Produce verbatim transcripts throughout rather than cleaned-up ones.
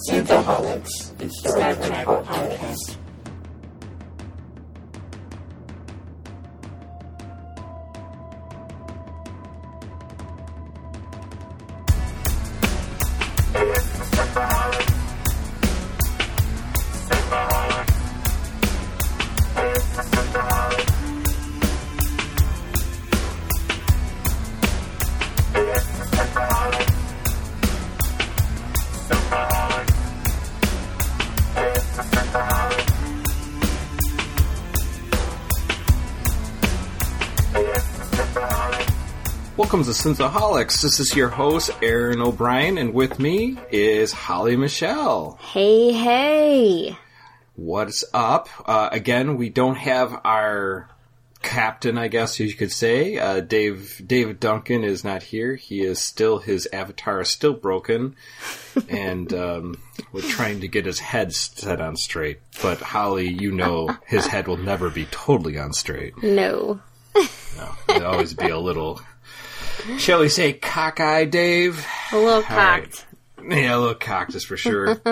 Synthaholics, it's the Ragtime Podcast. Welcome to Synthaholics. This is your host, Aaron O'Brien, and with me is Holly Michelle. Hey, hey. What's up? Uh, again, we don't have our captain, I guess you could say. Uh, Dave David Duncan is not here. He is still, his avatar is still broken, and um, we're trying to get his head set on straight. But Holly, you know his head will never be totally on straight. No. No, it'll always be a little... Shall we say cockeyed, Dave? A little cocked. Right. Yeah, a little cocked is for sure.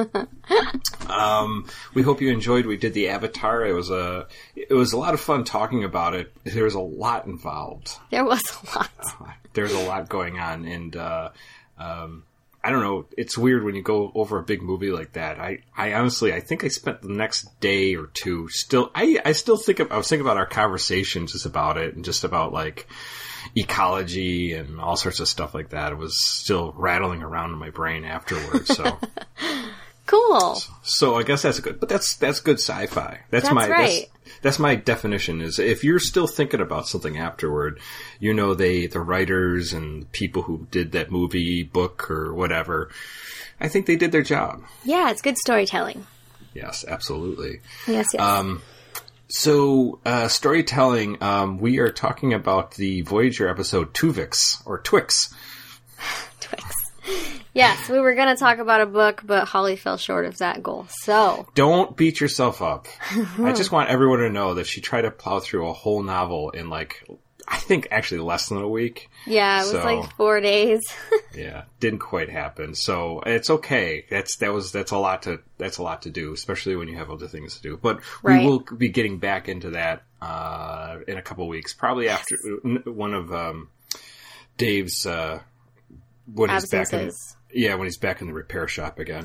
um, we hope you enjoyed. We did the Avatar. It was a it was a lot of fun talking about it. There was a lot involved. There was a lot. Uh, there's a lot going on, and uh, um, I don't know. It's weird when you go over a big movie like that. I, I honestly, I think I spent the next day or two still. I, I still think of, I was thinking about our conversations just about it, and just about like ecology and all sorts of stuff like that. It was still rattling around in my brain afterwards. So cool. So, so I guess that's good, but that's that's good sci-fi. That's, that's my right. that's, that's my definition. Is if you're still thinking about something afterward, you know, they the writers and people who did that movie, book, or whatever, I think they did their job. Yeah, it's good storytelling. Yes, absolutely. Yes, yes. Um, So, uh, storytelling, um, we are talking about the Voyager episode Tuvix, or Twix. Twix. Yes, we were going to talk about a book, but Holly fell short of that goal, so... Don't beat yourself up. I just want everyone to know that she tried to plow through a whole novel in, like, I think actually less than a week. Yeah, it was so, like four days. Yeah, didn't quite happen. So it's okay. That's that was that's a lot to that's a lot to do, especially when you have other things to do. But right. we will be getting back into that uh, in a couple of weeks, probably yes. after one of um, Dave's uh, when he's back in yeah when he's back in the repair shop again.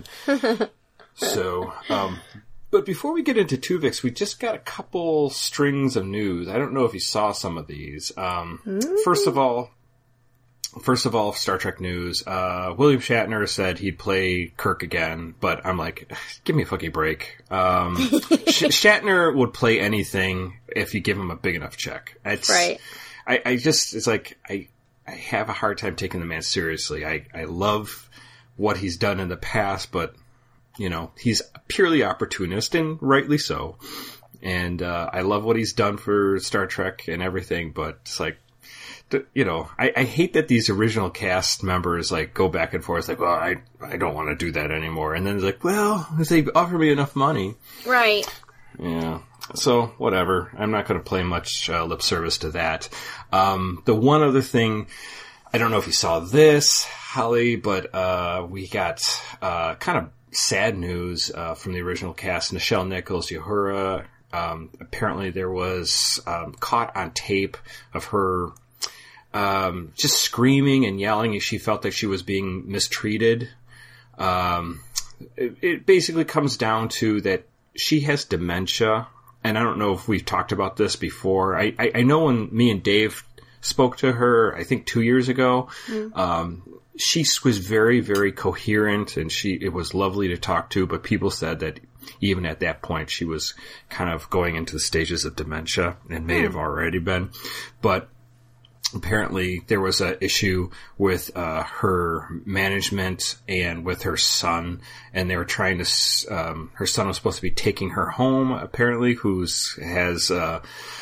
so. Um, But before we get into Tuvix, we just got a couple strings of news. I don't know if you saw some of these. Um, mm-hmm. First of all, first of all, Star Trek news. Uh, William Shatner said he'd play Kirk again, but I'm like, give me a fucking break. Um, Sh- Shatner would play anything if you give him a big enough check. It's, right. I, I just, it's like, I, I have a hard time taking the man seriously. I, I love what he's done in the past, but you know, he's purely opportunist, and rightly so. And uh, I love what he's done for Star Trek and everything, but it's like, you know, I, I hate that these original cast members like go back and forth, like, well, I I don't want to do that anymore. And then it's like, well, if they offer me enough money. Right. Yeah. So, whatever. I'm not going to play much uh, lip service to that. Um, the one other thing, I don't know if you saw this, Holly, but uh, we got uh, kind of sad news uh, from the original cast. Nichelle Nichols, Uhura, um, apparently there was um, caught on tape of her um, just screaming and yelling as she felt that she was being mistreated. Um, it, it basically comes down to that she has dementia, and I don't know if we've talked about this before. I, I, I know when me and Dave spoke to her, I think two years ago, mm. um, she was very, very coherent, and she it was lovely to talk to, but people said that even at that point she was kind of going into the stages of dementia, and may mm. have already been. But apparently there was an issue with uh, her management and with her son, and they were trying to... Um, her son was supposed to be taking her home, apparently, who's has... Uh,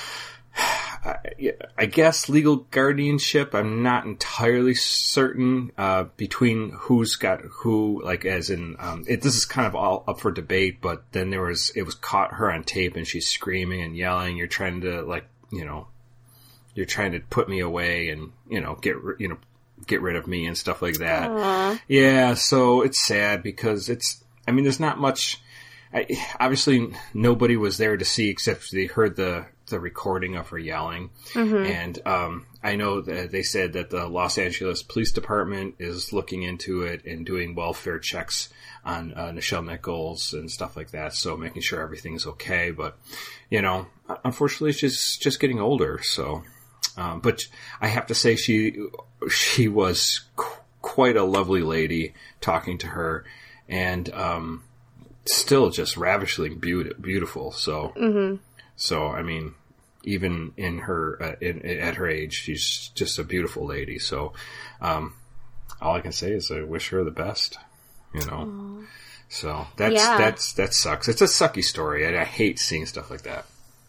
I guess legal guardianship. I'm not entirely certain uh, between who's got who. Like, as in, um, it, this is kind of all up for debate. But then there was, it was caught her on tape, and she's screaming and yelling. You're trying to, like, you know, you're trying to put me away, and you know, get you know, get rid of me and stuff like that. Aww. Yeah, so it's sad because it's I mean, there's not much. I, obviously, nobody was there to see except they heard the, the recording of her yelling. Mm-hmm. And um, I know that they said that the Los Angeles Police Department is looking into it and doing welfare checks on uh, Nichelle Nichols and stuff like that. So making sure everything's okay. But, you know, unfortunately, she's just getting older. So, um, but I have to say she she was qu- quite a lovely lady talking to her. And um still just ravishingly be- beautiful. So, mm-hmm. so I mean, even in her uh, in, at her age, she's just a beautiful lady. So, um, all I can say is I wish her the best. You know, Aww. So that's yeah. that's that sucks. It's a sucky story, and I hate seeing stuff like that.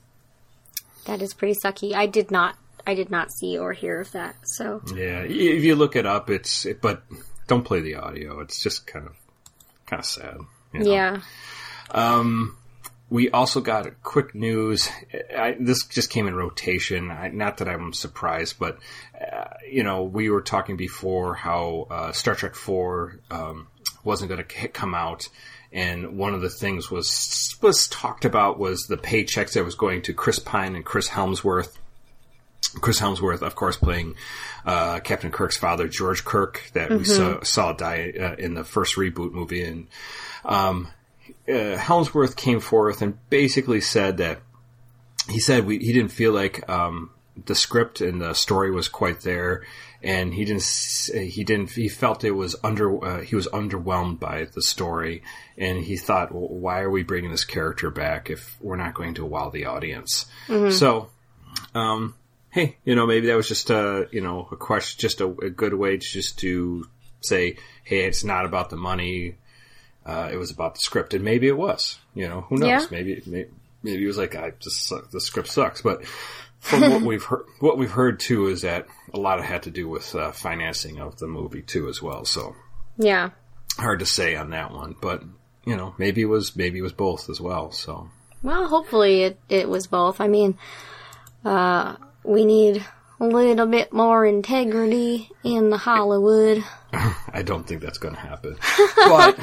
That is pretty sucky. I did not, I did not see or hear of that. So yeah, if you look it up, it's it, but don't play the audio. It's just kind of kind of sad. You know? Yeah. Um, we also got quick news. I, this just came in rotation. I, not that I'm surprised, but, uh, you know, we were talking before how uh, Star Trek four um, wasn't going to come out. And one of the things was was talked about was the paychecks that was going to Chris Pine and Chris Helmsworth. Chris Helmsworth, of course, playing uh, Captain Kirk's father, George Kirk, that mm-hmm. we saw, saw die uh, in the first reboot movie. And um, uh, Helmsworth came forth and basically said that he said we, he didn't feel like um, the script and the story was quite there, and he didn't he didn't he felt it was under uh, he was underwhelmed by the story, and he thought, well, why are we bringing this character back if we're not going to wow the audience? Mm-hmm. So. Um, Hey, you know, maybe that was just a, you know, a question, just a, a good way to just to say, hey, it's not about the money. Uh, it was about the script. And maybe it was, you know, who knows? Yeah. Maybe, maybe, maybe it was like, I just, the script sucks. But from what we've heard, what we've heard too is that a lot of had to do with uh, financing of the movie too as well. So yeah, hard to say on that one, but you know, maybe it was, maybe it was both as well. So, well, hopefully it, it was both. I mean, uh, we need a little bit more integrity in the Hollywood. I don't think that's going to happen. But,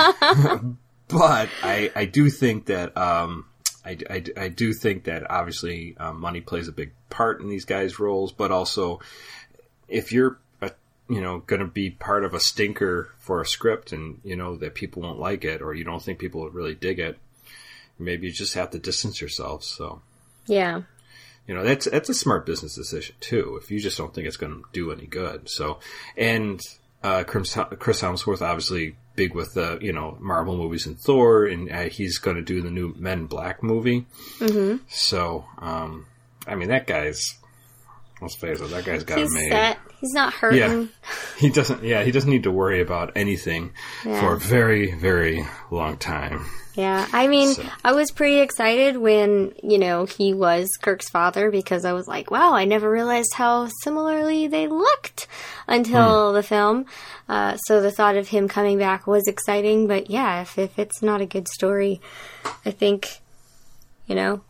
but I, I do think that, um, I, I, I do think that obviously um, money plays a big part in these guys' roles, but also if you're, a, you know, going to be part of a stinker for a script and, you know, that people won't like it or you don't think people would really dig it, maybe you just have to distance yourself. So, yeah. You know, that's that's a smart business decision, too, if you just don't think it's going to do any good. So, and uh, Chris, Chris Helmsworth, obviously big with, the you know, Marvel movies and Thor, and uh, he's going to do the new Men in Black movie. Mm-hmm. So, um, I mean, that guy's, let's face it, that guy's got he's it made. Set. He's not hurting. Yeah, he doesn't, yeah, he doesn't need to worry about anything yeah. for a very, very long time. Yeah, I mean, so. I was pretty excited when, you know, he was Kirk's father because I was like, wow, I never realized how similarly they looked until hmm. the film. Uh, so the thought of him coming back was exciting. But yeah, if, if it's not a good story, I think, you know,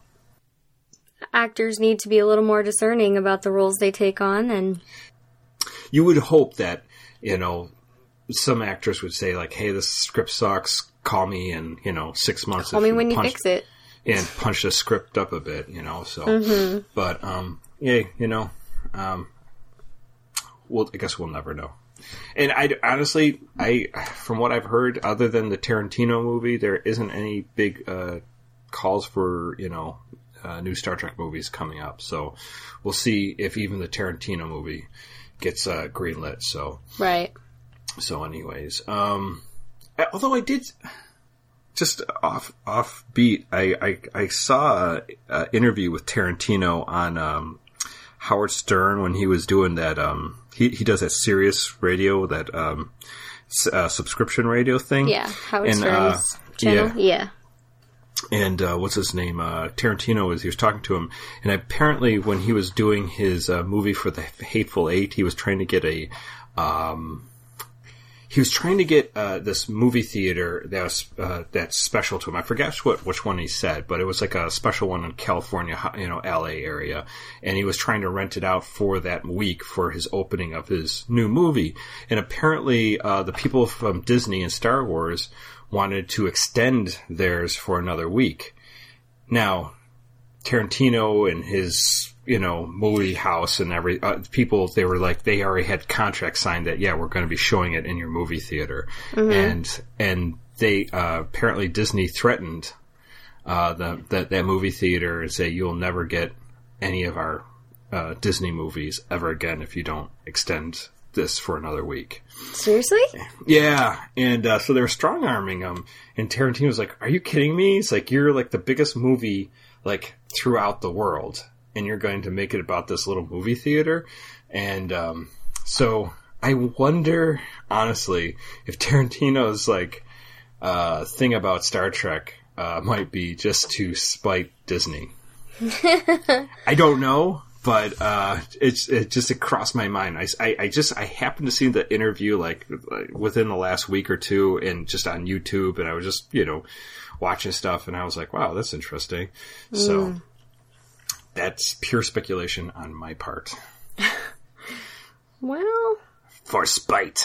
actors need to be a little more discerning about the roles they take on. And you would hope that, you know, some actors would say like, hey, this script sucks. Call me in, you know, six months. Call me when you punch, fix it. And punch the script up a bit, you know, so. Mm-hmm. But, um, yeah, you know, um, well, I guess we'll never know. And I, honestly, I, from what I've heard, other than the Tarantino movie, there isn't any big, uh, calls for, you know, uh, new Star Trek movies coming up. So we'll see if even the Tarantino movie gets, uh, greenlit, so. Right. So anyways, um, although I did, just off off beat, I, I, I saw an interview with Tarantino on um, Howard Stern when he was doing that. Um, he he does that Sirius radio, that um, uh, subscription radio thing. Yeah, Howard and, Stern's uh, channel. Yeah. yeah. And uh, what's his name? Uh, Tarantino was he was talking to him, and apparently when he was doing his uh, movie for the Hateful Eight, he was trying to get a. Um, He was trying to get uh, this movie theater that was uh, that's special to him. I forget what which one he said, but it was like a special one in California, you know, L A area, and he was trying to rent it out for that week for his opening of his new movie. And apparently, uh, the people from Disney and Star Wars wanted to extend theirs for another week. Now, Tarantino and his, you know, movie house and every uh, people, they were like, they already had contracts signed that, yeah, we're going to be showing it in your movie theater. Mm-hmm. And, and they, uh, apparently Disney threatened, uh, the, that, that movie theater and say, you'll never get any of our, uh, Disney movies ever again if you don't extend this for another week. Seriously? Yeah. And, uh, so they were strong arming them. And Tarantino was like, are you kidding me? It's like, you're like the biggest movie, like, throughout the world, and you're going to make it about this little movie theater. And um, so I wonder, honestly, if Tarantino's like uh, thing about Star Trek uh, might be just to spite Disney. I don't know, but uh, it's it just it crossed my mind. I, I, I just I happened to see the interview like within the last week or two, and just on YouTube, and I was just you know. watching stuff, and I was like, wow, that's interesting. Mm. So that's pure speculation on my part. Well, for spite.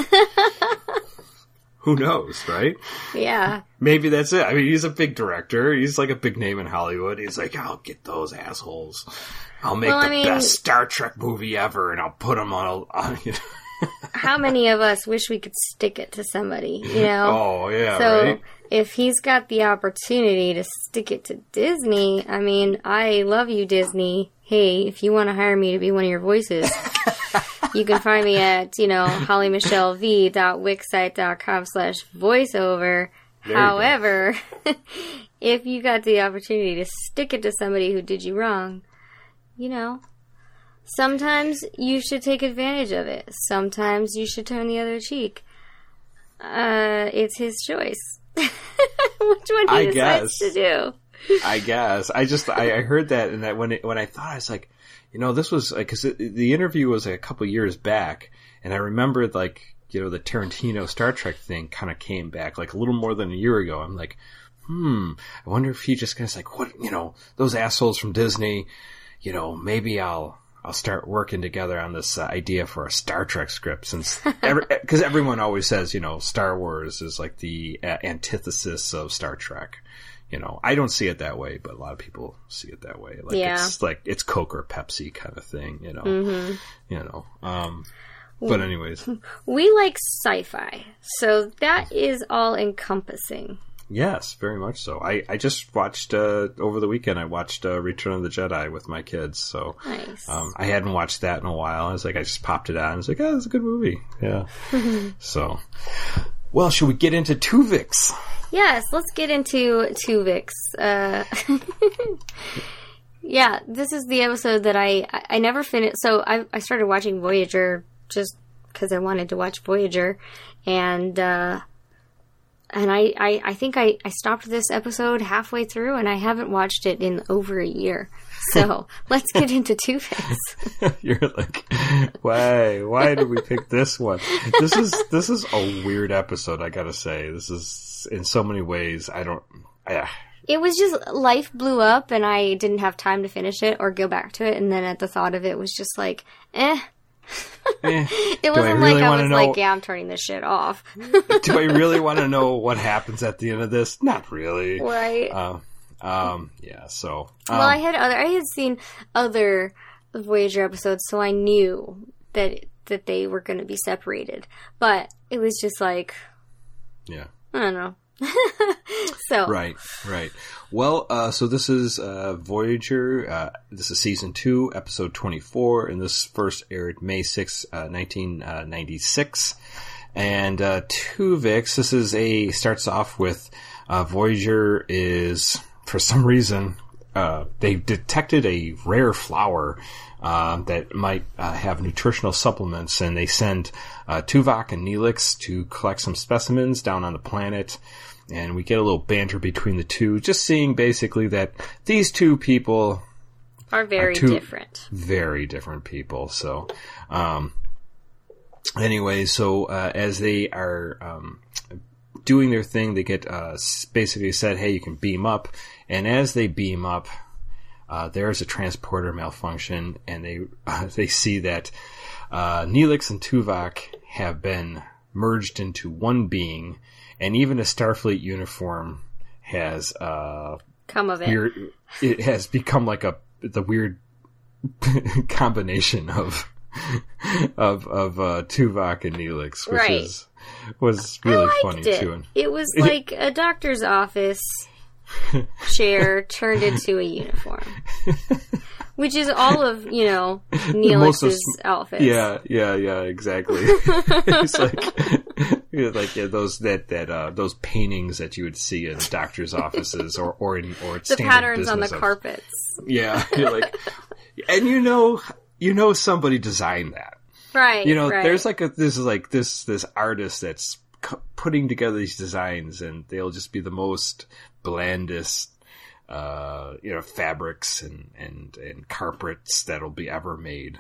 Who knows, right? Yeah. Maybe that's it. I mean, he's a big director. He's like a big name in Hollywood. He's like, I'll get those assholes. I'll make well, the I mean, best Star Trek movie ever, and I'll put them on a... On, you know. How many of us wish we could stick it to somebody, you know? Oh, yeah, so, right? If he's got the opportunity to stick it to Disney, I mean, I love you, Disney. Hey, if you want to hire me to be one of your voices, you can find me at, you know, hollymichellev.wixsite.com slash voiceover. However, if you got the opportunity to stick it to somebody who did you wrong, you know, sometimes you should take advantage of it. Sometimes you should turn the other cheek. Uh, it's his choice. Which one he I decides guess. to do. I guess. I just, I, I heard that, and that when it, when I thought, I was like, you know, this was, because like, the interview was like a couple years back, and I remembered, like, you know, the Tarantino Star Trek thing kind of came back, like, a little more than a year ago. I'm like, hmm, I wonder if he just kind of like, what, you know, those assholes from Disney, you know, maybe I'll, I'll start working together on this uh, idea for a Star Trek script, since every, because everyone always says, you know, Star Wars is like the uh, antithesis of Star Trek. You know, I don't see it that way, but a lot of people see it that way. Like yeah. it's like it's Coke or Pepsi kind of thing. You know, mm-hmm. you know. Um, but anyways, we like sci-fi, so that is all encompassing. Yes, very much so. I, I just watched, uh, over the weekend, I watched, uh, Return of the Jedi with my kids, so. Nice. Um, I hadn't watched that in a while. I was like, I just popped it on. I was like, oh, it's a good movie. Yeah. So. Well, should we get into Tuvix? Yes, let's get into Tuvix. Uh, yeah, this is the episode that I, I never finished. So I, I started watching Voyager just because I wanted to watch Voyager, and, uh, And I, I, I think I, I stopped this episode halfway through, and I haven't watched it in over a year. So let's get into Two-Face. You're like, why? Why did we pick this one? This is this is a weird episode, I gotta say. This is, in so many ways, I don't... I, it was just, life blew up, and I didn't have time to finish it or go back to it, and then at the thought of it was just like, eh... Eh, it wasn't really like I was know, like, yeah, I'm turning this shit off. Do I really want to know what happens at the end of this? Not really. Right. Uh, um, yeah, so. Um, well, I had other, I had seen other Voyager episodes, so I knew that, that they were going to be separated. But it was just like, yeah. I don't know. So. Right, right. Well, uh, so this is, uh, Voyager, uh, this is season two, episode twenty-four, and this first aired May sixth, uh, nineteen ninety-six. And, uh, Tuvix, this is a, starts off with, uh, Voyager is, for some reason, uh, they detected a rare flower, uh, that might, uh, have nutritional supplements, and they send, uh, Tuvok and Neelix to collect some specimens down on the planet. And we get a little banter between the two, just seeing basically that these two people are very are two different. Very different people. So, um, anyway, so, uh, as they are, um, doing their thing, they get, uh, basically said, hey, you can beam up. And as they beam up, uh, there's a transporter malfunction, and they, uh, they see that, uh, Neelix and Tuvok have been merged into one being. and even a Starfleet uniform has uh, come of it. Weird, it has become like a the weird combination of of of uh, Tuvok and Neelix, which right. is was really I funny it. too. It was like a doctor's office chair turned into a uniform, which is all of you know Neelix's outfits. Yeah, yeah, yeah, exactly. It's like, like yeah, those that that uh, those paintings that you would see in doctors' offices or or in or the patterns on the of, carpets. Yeah, you're like, and you know, you know, somebody designed that, right? You know, right. there's like a this is like this this artist that's c- putting together these designs, and they'll just be the most blandest, uh, you know, fabrics and, and, and carpets that'll be ever made.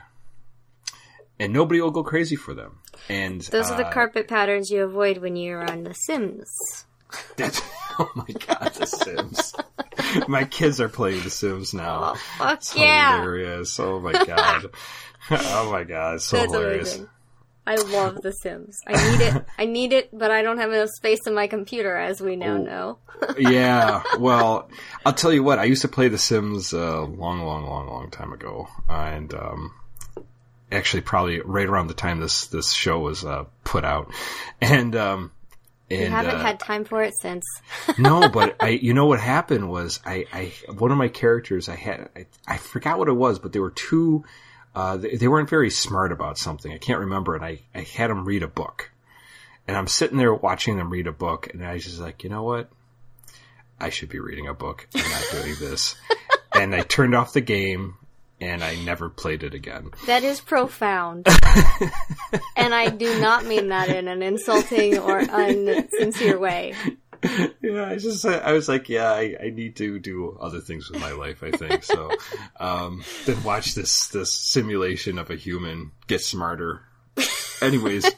And nobody will go crazy for them. And those uh, are the carpet patterns you avoid when you're on The Sims. That's, oh my god, The Sims. My kids are playing The Sims now. Oh, fuck it's yeah. hilarious. Oh my god. Oh my god, it's so That's hilarious. Amazing. I love The Sims. I need it. I need it, but I don't have enough space in my computer, as we now oh. know. Yeah, well, I'll tell you what. I used to play The Sims a long, long, long, long time ago, uh, and um, actually, probably right around the time this this show was uh, put out, and um, and you haven't uh, had time for it since. No, but I, you know what happened was I, I one of my characters I had I, I forgot what it was, but they were too. Uh, they, they weren't very smart about something. I can't remember. And I, I had them read a book. And I'm sitting there watching them read a book. And I was just like, you know what? I should be reading a book and not doing this. And I turned off the game and I never played it again. That is profound. And I do not mean that in an insulting or unsincere way. Yeah, I just, I was like, yeah, I, I need to do other things with my life, I think. So, um, then watch this, this simulation of a human get smarter. Anyways.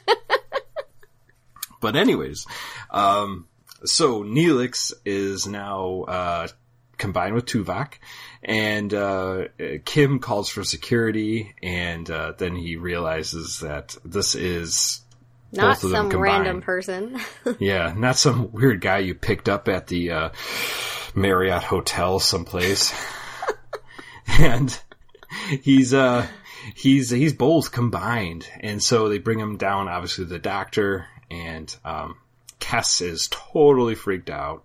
But anyways, um, so Neelix is now, uh, combined with Tuvok, and, uh, Kim calls for security, and, uh, then he realizes that this is not both of them some combined. random person. Yeah, not some weird guy you picked up at the uh, Marriott Hotel someplace. And he's uh he's he's both combined, and so they bring him down. Obviously, the doctor and um, Kes is totally freaked out.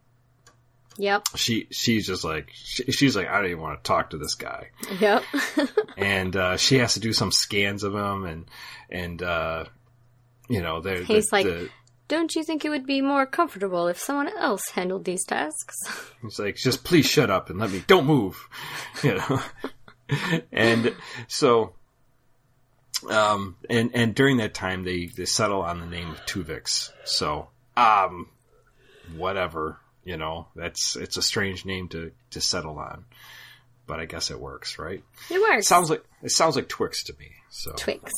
Yep. She she's just like she, she's like I don't even want to talk to this guy. Yep. And uh, she has to do some scans of him, and and. Uh, You know, they're, he's the, like, the, don't you think it would be more comfortable if someone else handled these tasks? He's like, just please shut up and let me, don't move, you know. And so, um, and and during that time, they, they settle on the name of Tuvix. So, um, whatever, you know, that's it's a strange name to, to settle on, but I guess it works, right? It works. Sounds like it sounds like Twix to me. So Twix.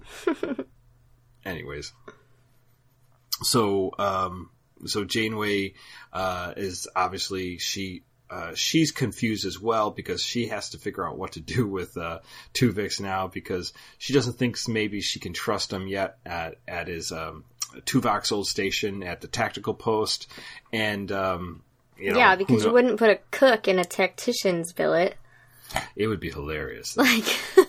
Anyways, so um, so Janeway uh, is obviously she uh, she's confused as well because she has to figure out what to do with uh, Tuvix now because she doesn't think maybe she can trust him yet at at his um, Tuvok's old station at the tactical post, and um, you know, yeah, because you, know, you wouldn't put a cook in a tactician's billet. It would be hilarious. Like.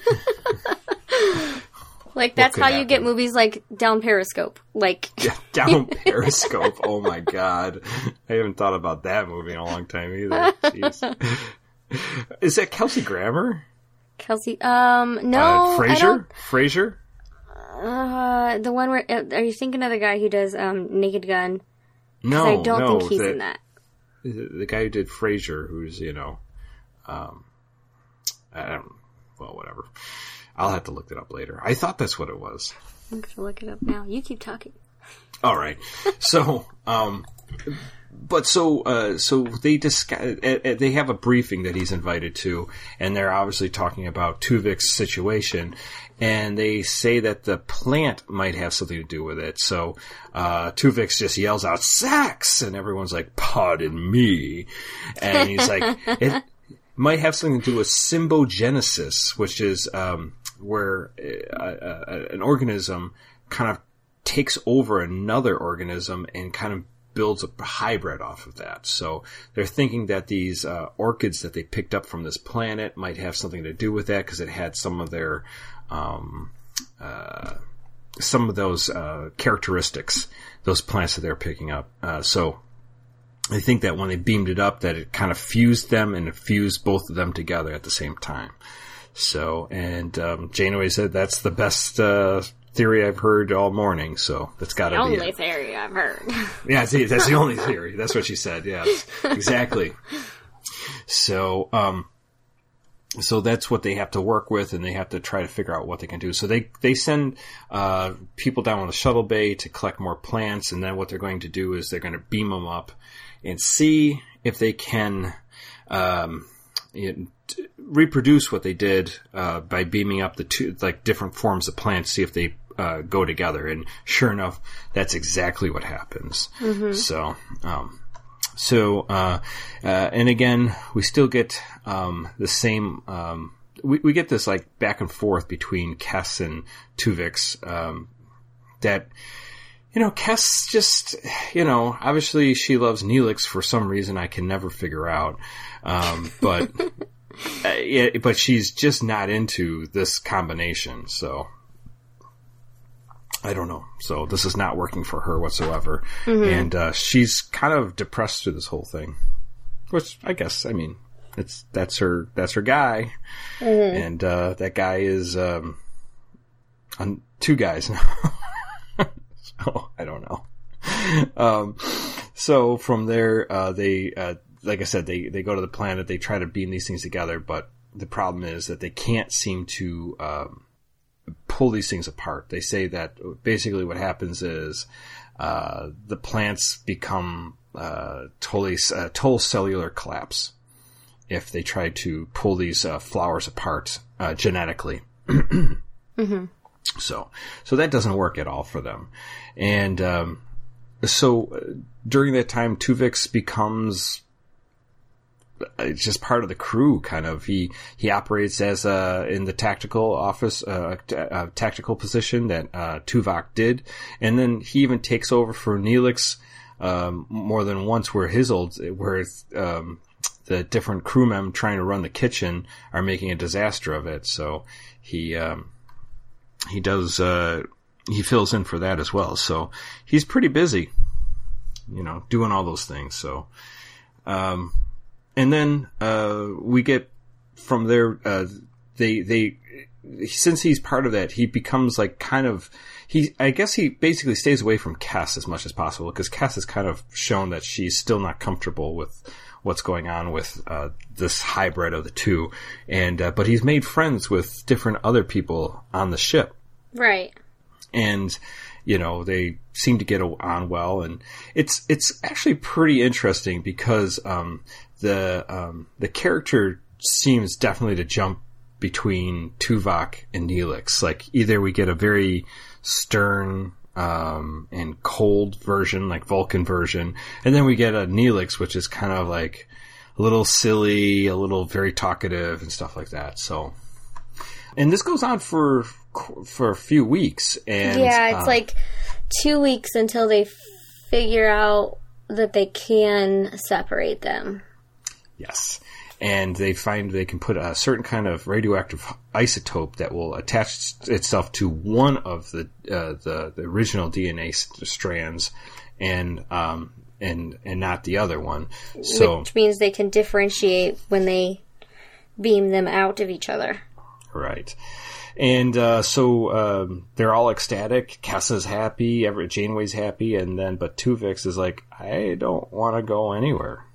Like, that's how happen? You get movies like Down Periscope. Like, yeah, Down Periscope. Oh my god. I haven't thought about that movie in a long time either. Jeez. Is that Kelsey Grammer? Kelsey, um, no. Uh, Frasier? Frasier? Uh, the one where, uh, are you thinking of the guy who does, um, Naked Gun? No, I don't no, think he's the, in that. The guy who did Frasier, who's, you know, um, I don't, well, whatever. I'll have to look it up later. I thought that's what it was. I'm going to look it up now. You keep talking. All right. So, um, but so, uh, so they discuss, uh, they have a briefing that he's invited to, and they're obviously talking about Tuvik's situation, and they say that the plant might have something to do with it. So, uh, Tuvix just yells out, sex! And everyone's like, pardon me. And he's like, it might have something to do with symbiogenesis, which is, um, where uh, uh, an organism kind of takes over another organism and kind of builds a hybrid off of that. So they're thinking that these uh, orchids that they picked up from this planet might have something to do with that, because it had some of their um, uh, some of those uh, characteristics, those plants that they're picking up. Uh, so I think that when they beamed it up, that it kind of fused them and it fused both of them together at the same time. So, and um, Janeway said that's the best uh, theory I've heard all morning, so that's got to be the only it. theory I've heard. Yeah, see, that's the only theory. That's what she said. Yes, exactly. So, um, so that's what they have to work with, and they have to try to figure out what they can do. So they they send uh, people down on the shuttle bay to collect more plants, and then what they're going to do is they're going to beam them up and see if they can um, you know, t- reproduce what they did uh, by beaming up the two like different forms of plants. See if they uh, go together, and sure enough, that's exactly what happens. Mm-hmm. So. Um, So, uh, uh, and again, we still get, um, the same, um, we, we get this like back and forth between Kes and Tuvix, um, that, you know, Kes just, you know, obviously she loves Neelix for some reason I can never figure out. Um, but, uh, it, but she's just not into this combination. So. I don't know. So this is not working for her whatsoever. Mm-hmm. And uh, she's kind of depressed through this whole thing. Which I guess, I mean, it's that's her that's her guy. Mm-hmm. And uh, that guy is um, on two guys now. So I don't know. Um, so from there, uh, they, uh, like I said, they, they go to the planet. They try to beam these things together. But the problem is that they can't seem to... Um, pull these things apart. They say that basically what happens is uh, the plants become uh, totally uh, total cellular collapse if they try to pull these uh, flowers apart uh, genetically. mm-hmm. So, so that doesn't work at all for them. And um, so uh, during that time, Tuvix becomes it's just part of the crew, kind of. He he operates as uh in the tactical office, uh, t- uh tactical position that uh Tuvok did, and then he even takes over for Neelix um more than once, where his old where um the different crewmen trying to run the kitchen are making a disaster of it. So he um he does uh he fills in for that as well. So he's pretty busy, you know, doing all those things. So um. And then, uh, we get from there, uh, they, they, since he's part of that, he becomes like kind of, he, I guess he basically stays away from Kes as much as possible, because Kes has kind of shown that she's still not comfortable with what's going on with, uh, this hybrid of the two. And, uh, but he's made friends with different other people on the ship. Right. And, you know, they seem to get on well, and it's, it's actually pretty interesting because, um, The um, the character seems definitely to jump between Tuvok and Neelix. Like, either we get a very stern um, and cold version, like Vulcan version, and then we get a Neelix, which is kind of like a little silly, a little very talkative and stuff like that. So, and this goes on for for a few weeks. And yeah, it's uh, like two weeks until they figure out that they can separate them. Yes. And they find they can put a certain kind of radioactive isotope that will attach itself to one of the uh, the, the original D N A strands, and um and and not the other one. So, which means they can differentiate when they beam them out of each other. Right. And uh, so um, they're all ecstatic. Kessa's happy. Everett Janeway's happy. And then, but Tuvix is like, I don't want to go anywhere.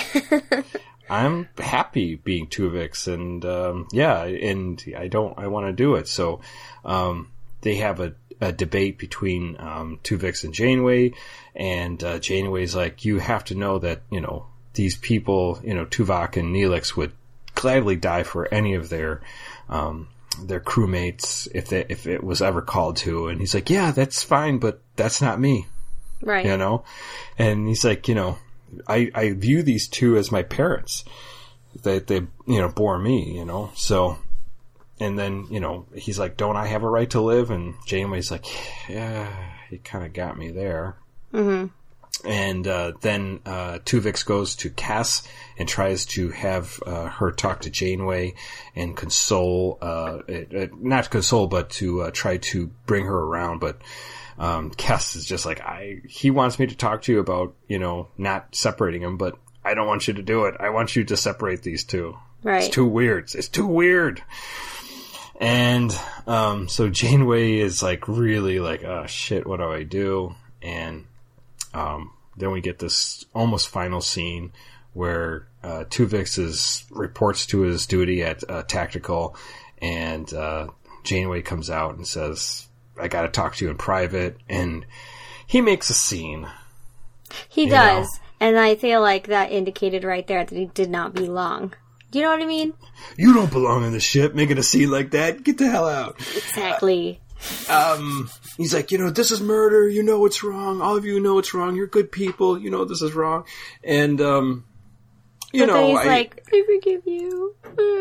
I'm happy being Tuvix, and um, yeah, and I don't. I want to do it. So um, they have a, a debate between um, Tuvix and Janeway, and uh, Janeway's like, "You have to know that you know these people, you know, Tuvok and Neelix would gladly die for any of their um, their crewmates if they, if it was ever called to." And he's like, "Yeah, that's fine, but that's not me." Right. You know, and he's like, you know. I, I view these two as my parents. They, they, you know, bore me, you know, so, and then, you know, he's like, don't I have a right to live? And Janeway's like, yeah, you kind of got me there. Mm-hmm. And uh, then uh, Tuvix goes to Cass and tries to have uh, her talk to Janeway and console, uh, it, it, not console, but to uh, try to bring her around. But um, Cass is just like, I. he wants me to talk to you about, you know, not separating him, but I don't want you to do it. I want you to separate these two. Right. It's too weird. It's too weird. And um, so Janeway is like really like, oh shit, what do I do? And Um, then we get this almost final scene where uh, Tuvix is, reports to his duty at uh, Tactical, and uh, Janeway comes out and says, I gotta talk to you in private, and he makes a scene. He does, know? And I feel like that indicated right there that he did not belong. Do you know what I mean? You don't belong in the ship, making a scene like that. Get the hell out. Exactly. Um, he's like, you know, this is murder. You know it's wrong. All of you know it's wrong. You're good people. You know this is wrong. And, um, you but know, then he's I, like, I forgive you.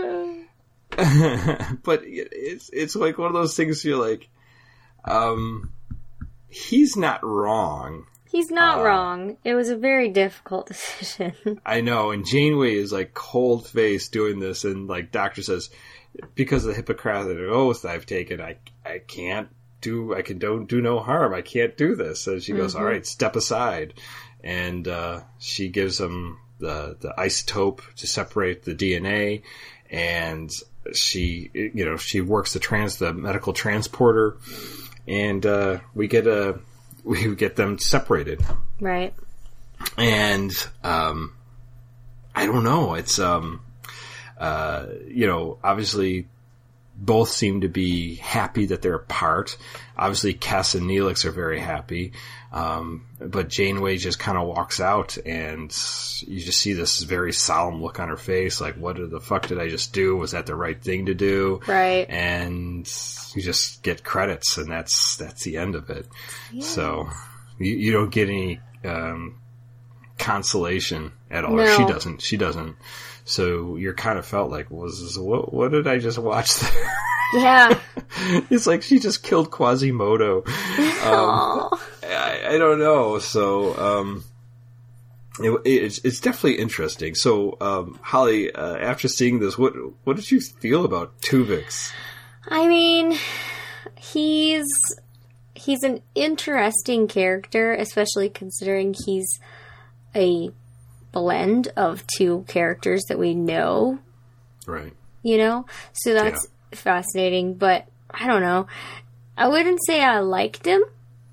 But it's it's like one of those things you're like, um, he's not wrong. He's not uh, wrong. It was a very difficult decision. I know. And Janeway is like cold faced doing this, and like Doctor says, because of the Hippocratic Oath I've taken, I, I can't do, I can don't do no harm. I can't do this. So she goes, mm-hmm. All right, step aside. And, uh, she gives him the, the isotope to separate the D N A. And she, you know, she works the trans, the medical transporter. And, uh, we get a, we get them separated. Right. And, um, I don't know. It's, um, Uh, you know, obviously both seem to be happy that they're apart. Obviously Cass and Neelix are very happy. Um, but Janeway just kind of walks out, and you just see this very solemn look on her face. Like, what the fuck did I just do? Was that the right thing to do? Right. And you just get credits, and that's, that's the end of it. Yeah. So you, you don't get any, um, consolation at all. No. She doesn't, she doesn't. So you're kind of felt like, was this, what, what did I just watch there? Yeah. It's like she just killed Quasimodo. Um, I, I don't know. So, um, it, it's, it's definitely interesting. So, um, Holly, uh, after seeing this, what, what did you feel about Tuvix? I mean, he's, he's an interesting character, especially considering he's a blend of two characters that we know. Right. You know? So that's yeah. fascinating, but I don't know. I wouldn't say I liked him.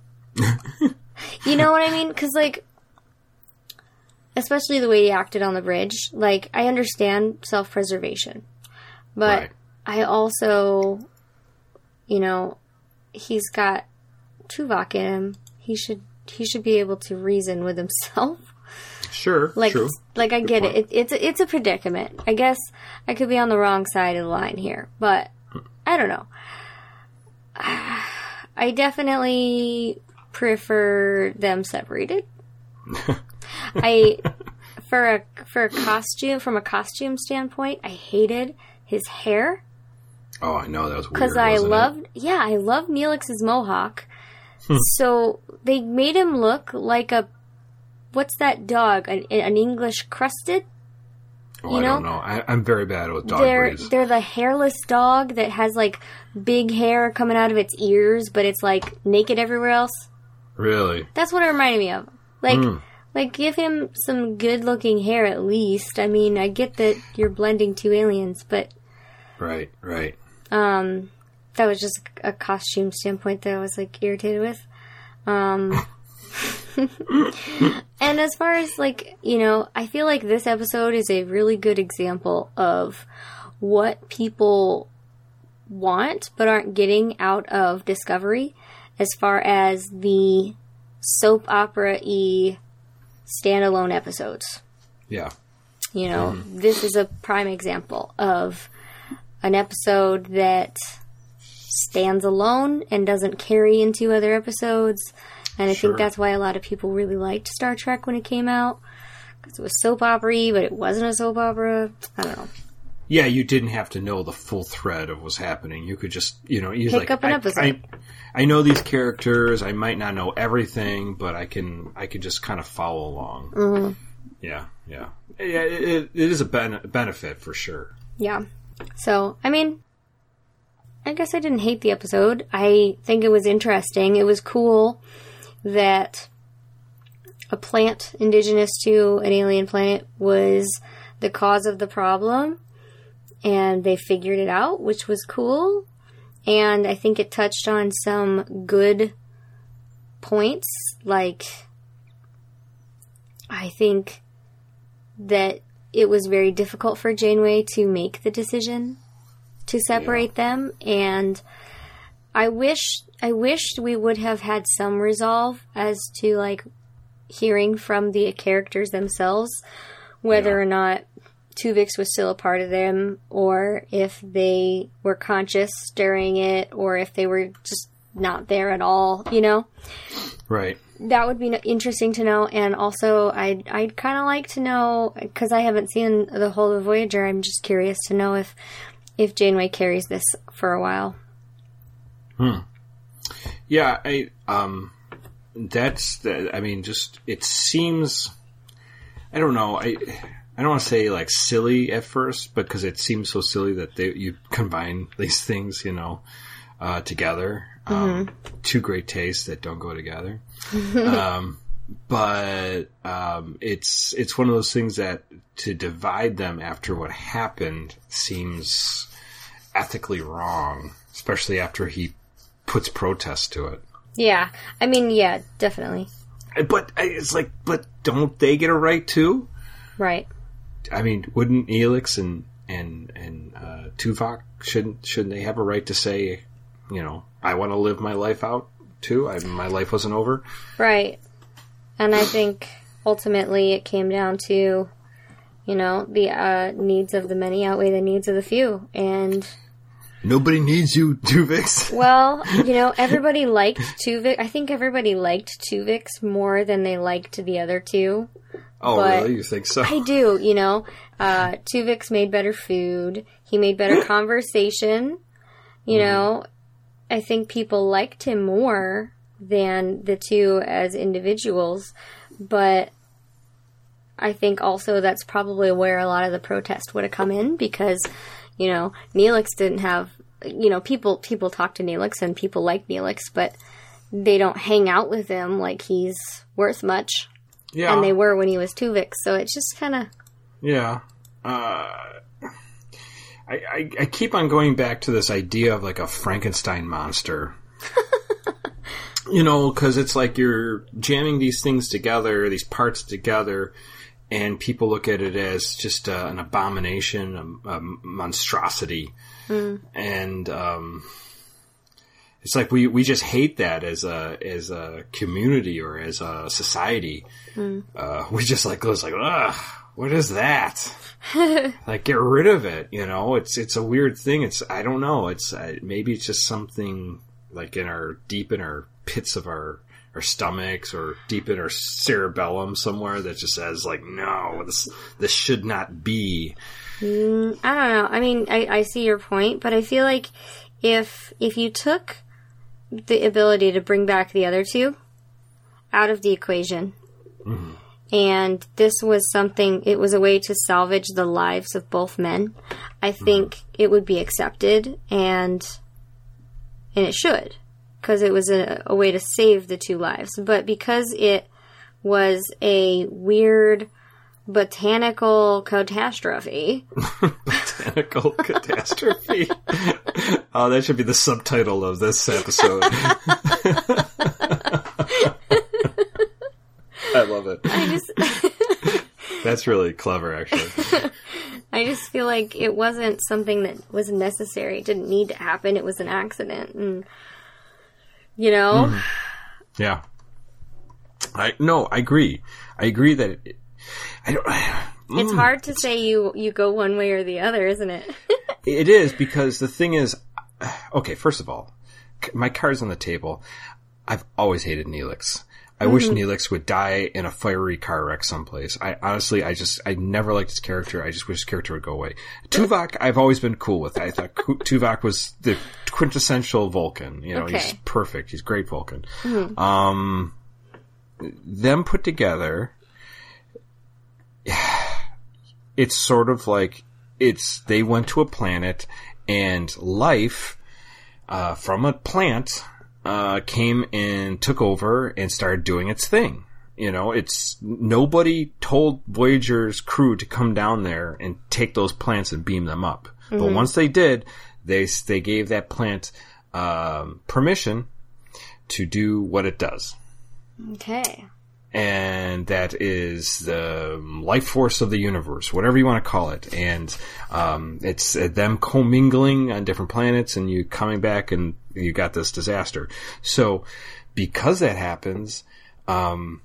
You know what I mean? Because, like, especially the way he acted on the bridge. Like, I understand self-preservation. But right. I also, you know, he's got Tuvok in him. He should, he should be able to reason with himself. Sure, like, true. Like, I Good get point. it. it. It's a, it's a predicament. I guess I could be on the wrong side of the line here, but I don't know. I definitely prefer them separated. I, for a for a costume, from a costume standpoint, I hated his hair. Oh, I know, that was weird. Because I loved, it? yeah, I love Neelix's mohawk. So they made him look like a, what's that dog? An, an English crusted? Oh, you I know? don't know. I, I'm very bad with dog they're, breeds. They're the hairless dog that has, like, big hair coming out of its ears, but it's, like, naked everywhere else. Really? That's what it reminded me of. Like, mm. like give him some good-looking hair at least. I mean, I get that you're blending two aliens, but... Right, right. Um, that was just a costume standpoint that I was, like, irritated with. Um... And as far as, like, you know, I feel like this episode is a really good example of what people want but aren't getting out of Discovery as far as the soap opera-y standalone episodes. Yeah. You know, mm. this is a prime example of an episode that stands alone and doesn't carry into other episodes. And I sure. think that's why a lot of people really liked Star Trek when it came out. Because it was soap opera-y, but it wasn't a soap opera. I don't know. yeah, you didn't have to know the full thread of what's happening. You could just, you know, he's Pick like, up an I, episode. I, I know these characters. I might not know everything, but I can, I can just kind of follow along. Mm-hmm. Yeah, yeah, yeah. It, it is a ben- benefit for sure. Yeah. So, I mean, I guess I didn't hate the episode. I think it was interesting. It was cool that a plant indigenous to an alien planet was the cause of the problem, and they figured it out, which was cool. And I think it touched on some good points, like I think that it was very difficult for Janeway to make the decision to separate yeah. them, and I wish I wished we would have had some resolve as to like hearing from the characters themselves whether yeah. or not Tuvix was still a part of them, or if they were conscious during it, or if they were just not there at all, you know? Right. That would be interesting to know, and also I'd, I'd kind of like to know, because I haven't seen the whole of Voyager, I'm just curious to know if, if Janeway carries this for a while. Hmm. Yeah, I, um, that's, the, I mean, just, it seems, I don't know, I... I don't want to say like silly at first, because it seems so silly that they you combine these things, you know, uh, together. Um, mm-hmm. Two great tastes that don't go together. um, but um, it's it's one of those things that to divide them after what happened seems ethically wrong, especially after he puts protest to it. Yeah, I mean, yeah, definitely. But it's like, but don't they get a right too? Right. I mean, wouldn't Neelix and and and uh, Tuvok shouldn't shouldn't they have a right to say, you know, I want to live my life out too? I, my life wasn't over, right? And I think ultimately it came down to, you know, the uh, needs of the many outweigh the needs of the few, and nobody needs you, Tuvix. Well, you know, everybody liked Tuvix. I think everybody liked Tuvix more than they liked the other two. Oh, but really? You think so? I do, you know. Uh, Tuvix made better food. He made better conversation. You mm. know, I think people liked him more than the two as individuals. But I think also that's probably where a lot of the protest would have come in, because, you know, Neelix didn't have, you know, people, people talk to Neelix and people like Neelix, but they don't hang out with him like he's worth much. Yeah. And they were when he was Tuvix, so it's just kind of... Yeah. Uh, I, I, I keep on going back to this idea of like a Frankenstein monster. You know, because it's like you're jamming these things together, these parts together, and people look at it as just uh, an abomination, a, a monstrosity. Mm. And... um It's like we, we just hate that as a as a community or as a society. Mm. Uh, we just like goes like, ugh, what is that? Like, get rid of it. You know, it's it's a weird thing. It's I don't know. It's uh, maybe it's just something like in our deep in our pits of our our stomachs or deep in our cerebellum somewhere that just says like, no, this this should not be. Mm, I don't know. I mean, I, I see your point, but I feel like if if you took the ability to bring back the other two out of the equation, mm-hmm. and this was something, it was a way to salvage the lives of both men, I think mm-hmm. it would be accepted, and and it should, because it was a, a way to save the two lives. But because it was a weird botanical catastrophe. Botanical catastrophe. Oh, that should be the subtitle of this episode. I love it. I just That's really clever, actually. I just feel like it wasn't something that was necessary. It didn't need to happen. It was an accident. And, you know? Mm. Yeah. I No, I agree. I agree that it, I don't, it's mm. hard to say you, you go one way or the other, isn't it? It is, because the thing is, okay, first of all, my card's on the table. I've always hated Neelix. I mm-hmm. wish Neelix would die in a fiery car wreck someplace. I honestly, I just, I never liked his character. I just wish his character would go away. Tuvok, I've always been cool with. I thought Tuvok was the quintessential Vulcan. You know, okay. He's perfect. He's great Vulcan. Mm-hmm. Um, them put together, it's sort of like, it's, they went to a planet and life, uh, from a plant, uh, came and took over and started doing its thing. You know, it's, nobody told Voyager's crew to come down there and take those plants and beam them up. Mm-hmm. But once they did, they, they gave that plant, um, permission to do what it does. Okay. And that is the life force of the universe, whatever you want to call it. And um, it's them commingling on different planets and you coming back and you got this disaster. So because that happens, um,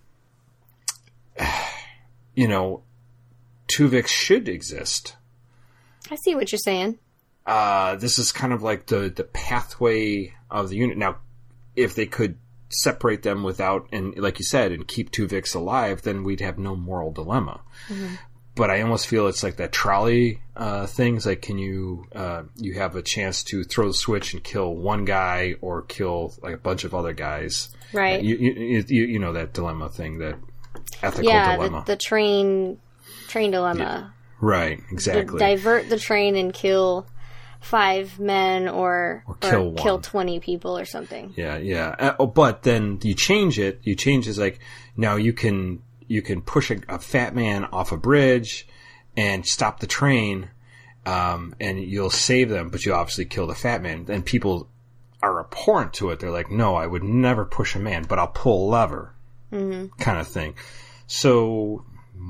you know, Tuvix should exist. I see what you're saying. Uh, this is kind of like the, the pathway of the unit. Now, if they could separate them without, and like you said, and keep Tuvix alive, then we'd have no moral dilemma. Mm-hmm. But I almost feel it's like that trolley uh, things. Like, can you uh, you have a chance to throw the switch and kill one guy or kill like a bunch of other guys? Right. Uh, you, you you you know that dilemma thing, that ethical yeah, dilemma. Yeah, the, the train train dilemma. Yeah. Right. Exactly. The, divert the train and kill five men or, or, kill, or kill twenty people or something. Yeah, yeah. Uh, oh, but then you change it. You change it like, now you can, you can push a, a fat man off a bridge and stop the train, um, and you'll save them, but you obviously kill the fat man. And people are abhorrent to it. They're like, no, I would never push a man, but I'll pull a lever. Mm-hmm. Kind of thing. So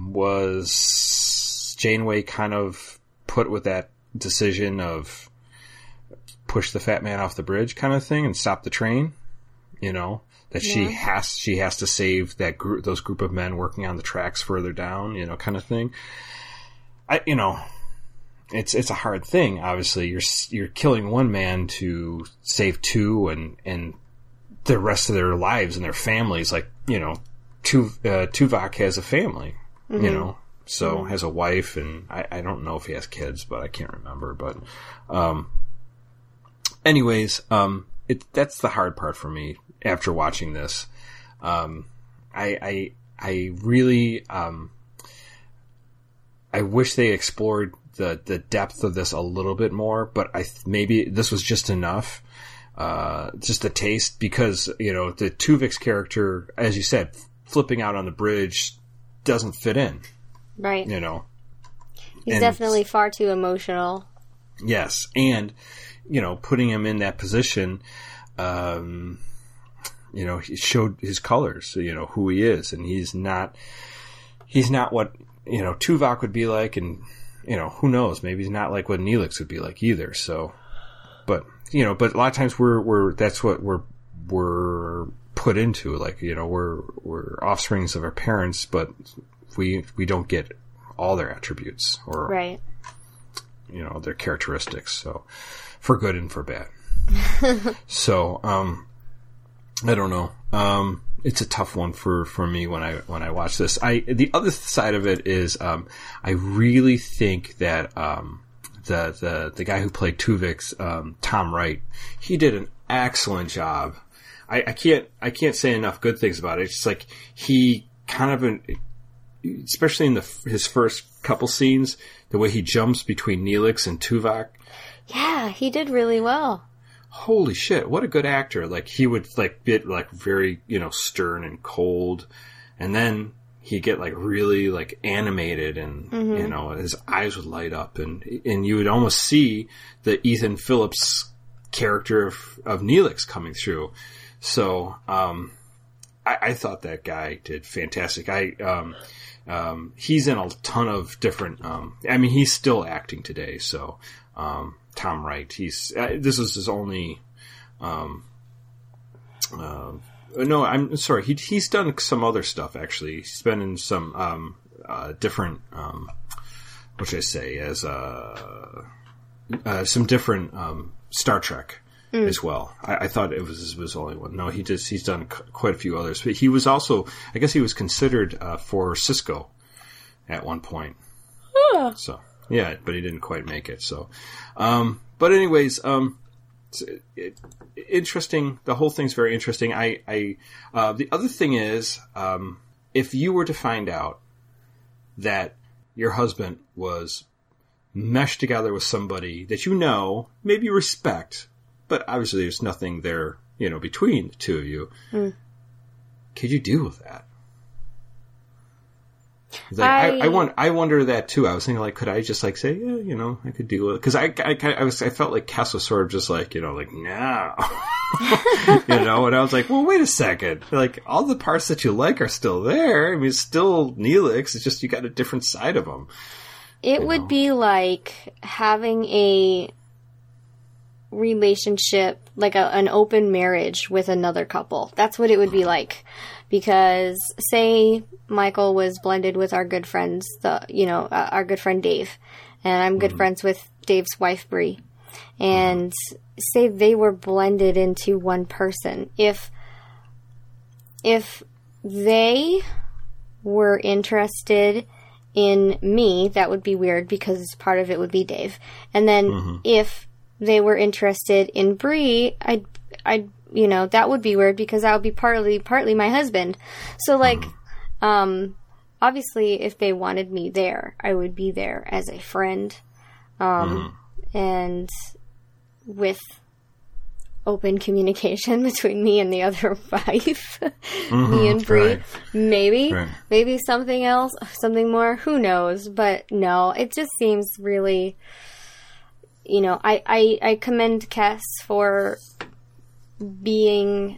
was Janeway kind of put with that decision of push the fat man off the bridge kind of thing and stop the train, you know, that yeah. she has, she has to save that group, those group of men working on the tracks further down, you know, kind of thing. I, you know, it's, it's a hard thing. Obviously you're, you're killing one man to save two and, and the rest of their lives and their families. Like, you know, Tu, uh, Tuvok has a family, mm-hmm. you know, so mm-hmm. has a wife, and I, I don't know if he has kids, but I can't remember. But, um, anyways, um, it, that's the hard part for me after watching this. Um, I, I, I really, um, I wish they explored the, the depth of this a little bit more, but I, maybe this was just enough, uh, just a taste, because, you know, the Tuvix character, as you said, flipping out on the bridge doesn't fit in. Right. You know. He's and, definitely far too emotional. Yes. And, you know, putting him in that position, um, you know, he showed his colors, you know, who he is. And he's not, he's not what, you know, Tuvok would be like. And, you know, who knows? Maybe he's not like what Neelix would be like either. So, but, you know, but a lot of times we're, we're, that's what we're, we're put into. Like, you know, we're, we're offsprings of our parents, but we we don't get all their attributes or right. you know, their characteristics, so for good and for bad. So um I don't know, um it's a tough one for for me when I when I watch this. I the other side of it is um I really think that um the the the guy who played Tuvix, um Tom Wright, he did an excellent job. I, I can't I can't say enough good things about it. It's just like he kind of an especially in the his first couple scenes, the way he jumps between Neelix and Tuvok. Yeah, he did really well. Holy shit, what a good actor. Like, he would, like, get, like, very, you know, stern and cold, and then he'd get, like, really, like, animated, and, mm-hmm. you know, his eyes would light up, and and you would almost see the Ethan Phillips character of, of Neelix coming through. So, um, I, I thought that guy did fantastic. I, um, Um, he's in a ton of different, um, I mean, he's still acting today. So, um, Tom Wright, he's, uh, this is his only, um, uh, no, I'm sorry. He, he's done some other stuff, actually. He's been in some, um, uh, different, um, what should I say, as, uh, uh, some different, um, Star Trek, mm. as well. I, I thought it was was the only one. No, he just he's done c- quite a few others. But he was also, I guess, he was considered uh, for Cisco at one point. Huh. So yeah, but he didn't quite make it. So, um, but anyways, um, it, it, interesting. The whole thing's very interesting. I, I uh, the other thing is, um, if you were to find out that your husband was meshed together with somebody that you know, maybe you respect, but obviously there's nothing there, you know, between the two of you. Mm. Could you deal with that? Like, I, I, I, want, I wonder that too. I was thinking, like, could I just like say, yeah, you know, I could deal with it? Because I, I, I was, I felt like Cass was sort of just like, you know, like, no, you know. And I was like, well, wait a second. Like, all the parts that you like are still there. I mean, it's still Neelix. It's just you got a different side of them. It you would know? be like having a relationship, like a, an open marriage with another couple. That's what it would be like. Because, say, Michael was blended with our good friends, the you know, uh, our good friend Dave, and I'm good mm-hmm. friends with Dave's wife, Bree, and say they were blended into one person. If, if they were interested in me, that would be weird because part of it would be Dave. And then mm-hmm. if they were interested in Bree, I'd, I'd, you know, that would be weird because that would be partly, partly my husband. So, like, mm-hmm. um, obviously, if they wanted me there, I would be there as a friend, um, mm-hmm. and with open communication between me and the other wife, mm-hmm. me and Bree. Right. Maybe, right. maybe something else, something more, who knows? But no, it just seems really, you know, I, I, I commend Cass for being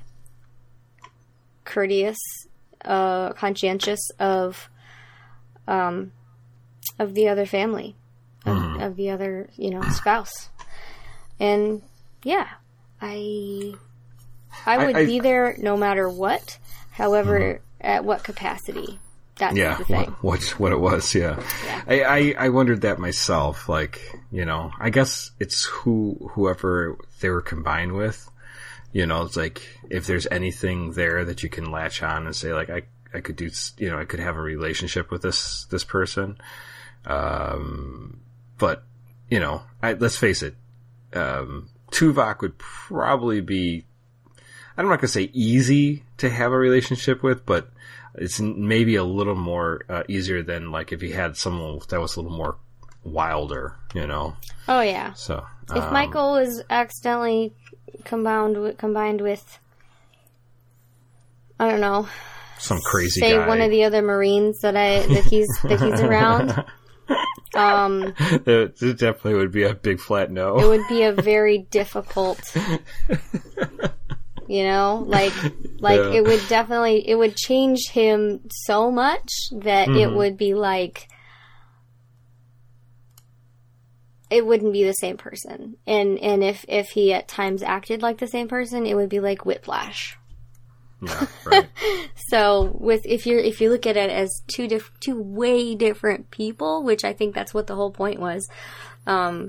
courteous, uh, conscientious of, um, of the other family, of, mm-hmm. of the other, you know, spouse. And yeah, I, I would I, I, be there no matter what. However, mm-hmm. at what capacity? That's yeah, the thing. What, what, what it was, yeah. yeah. I, I, I wondered that myself. Like, you know, I guess it's who, whoever they were combined with. You know, it's like, if there's anything there that you can latch on and say, like, I, I could do, you know, I could have a relationship with this, this person. Um, but, you know, I, let's face it, um, Tuvok would probably be, I'm not going to say easy to have a relationship with, but it's maybe a little more uh, easier than, like, if you had someone that was a little more wilder, you know? Oh, yeah. So, if um, Michael was accidentally combined with, combined with, I don't know, some crazy say guy. one of the other Marines that I that he's that he's around, um, it, it definitely would be a big flat no. It would be a very difficult, you know, like like yeah. It would definitely it would change him so much that mm-hmm. it would be like. It wouldn't be the same person. And and if, if he at times acted like the same person, it would be like whiplash. Yeah, right. So with if you if you look at it as two diff, two way different people, which I think that's what the whole point was. Um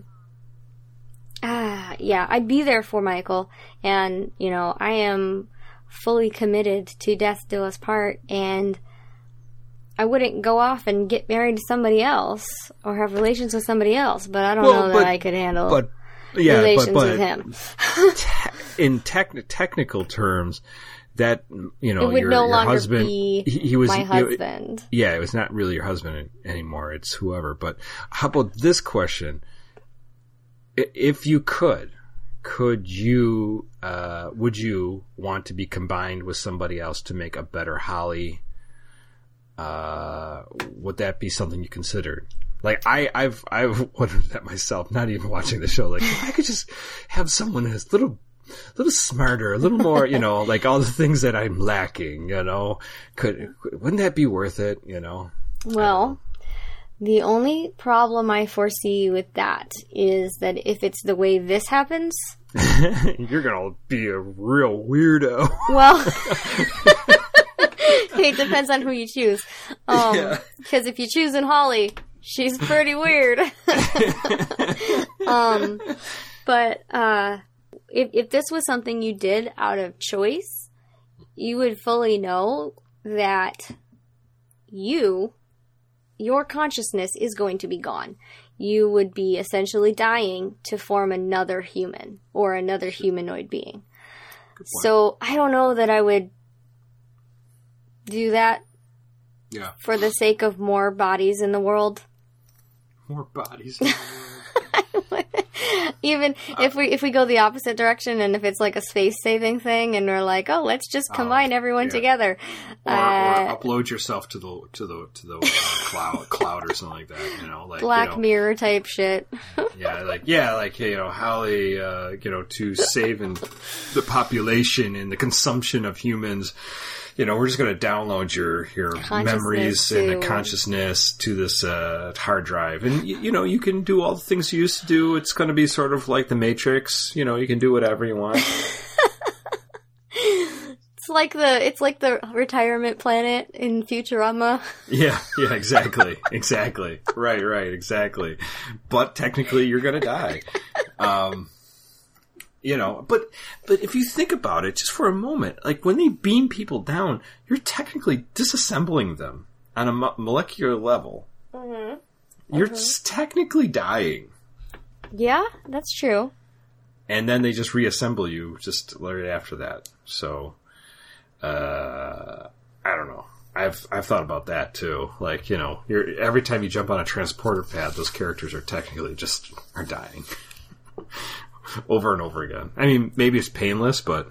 ah yeah, I'd be there for Michael, and you know, I am fully committed to death do us part, and I wouldn't go off and get married to somebody else or have relations with somebody else, but I don't well, know but, that I could handle but, yeah, relations but, but with him. te- in tec- technical terms, that, you know, it would your, no your longer husband, be he, he was, my husband. It, yeah, it was not really your husband anymore. It's whoever. But how about this question? If you could, could you, uh, would you want to be combined with somebody else to make a better Holly? Uh, would that be something you considered? Like, I, I've, I've wondered that myself, not even watching the show. Like, if I could just have someone who's a little, little smarter, a little more, you know, like all the things that I'm lacking, you know, could, wouldn't that be worth it, you know? Well, the only problem I foresee with that is that if it's the way this happens, you're gonna be a real weirdo. Well, it depends on who you choose. Um, yeah. Because if you choose in Holly, she's pretty weird. um, but uh, if, if this was something you did out of choice, you would fully know that you, your consciousness is going to be gone. You would be essentially dying to form another human or another humanoid being. So I don't know that I would do that Yeah. for the sake of more bodies in the world. More bodies in the world. Even if we if we go the opposite direction, and if it's like a space saving thing, and we're like, oh, let's just combine Oh, everyone yeah. together, Or, uh, or upload yourself to the to the to the uh, cloud cloud or something like that. You know, like Black you know, Mirror type shit. Yeah, like yeah, like you know, Hallie, uh, you know, to save in the population and the consumption of humans. You know, we're just going to download your your memories to... and consciousness to this uh, hard drive, and you, you know, you can do all the things you used to do. It's going to be sort of like the Matrix. You know, you can do whatever you want. It's like the it's like the retirement planet in Futurama. Yeah, yeah, exactly, exactly, right, right, exactly. But technically, you're going to die. Um, You know, but but if you think about it, just for a moment, like when they beam people down, you're technically disassembling them on a mo- molecular level. Mm-hmm. You're Mm-hmm. s- technically dying, Yeah, that's true. and then they just reassemble you just right after that. So, uh, I don't know. I've I've thought about that too. Like you know, you're every time you jump on a transporter pad, those characters are technically just are dying. Over and over again. I mean, maybe it's painless, but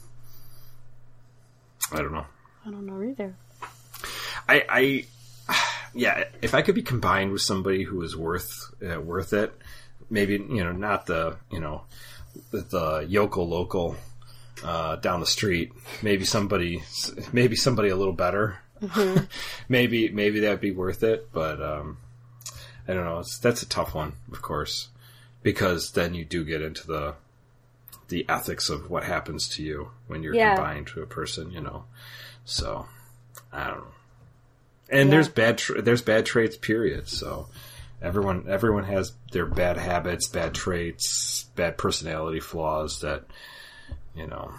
I don't know. I don't know either. I, I yeah, if I could be combined with somebody who is worth uh, worth it, maybe you know, not the you know, the, the yokel local uh, down the street. Maybe somebody, maybe somebody a little better. Mm-hmm. maybe maybe that'd be worth it. But um, I don't know. It's, that's a tough one, of course. Because then you do get into the the ethics of what happens to you when you're Yeah. combined to a person, you know. So I don't know. And Yeah. there's bad tra- there's bad traits, period. So everyone everyone has their bad habits, bad traits, bad personality flaws that you know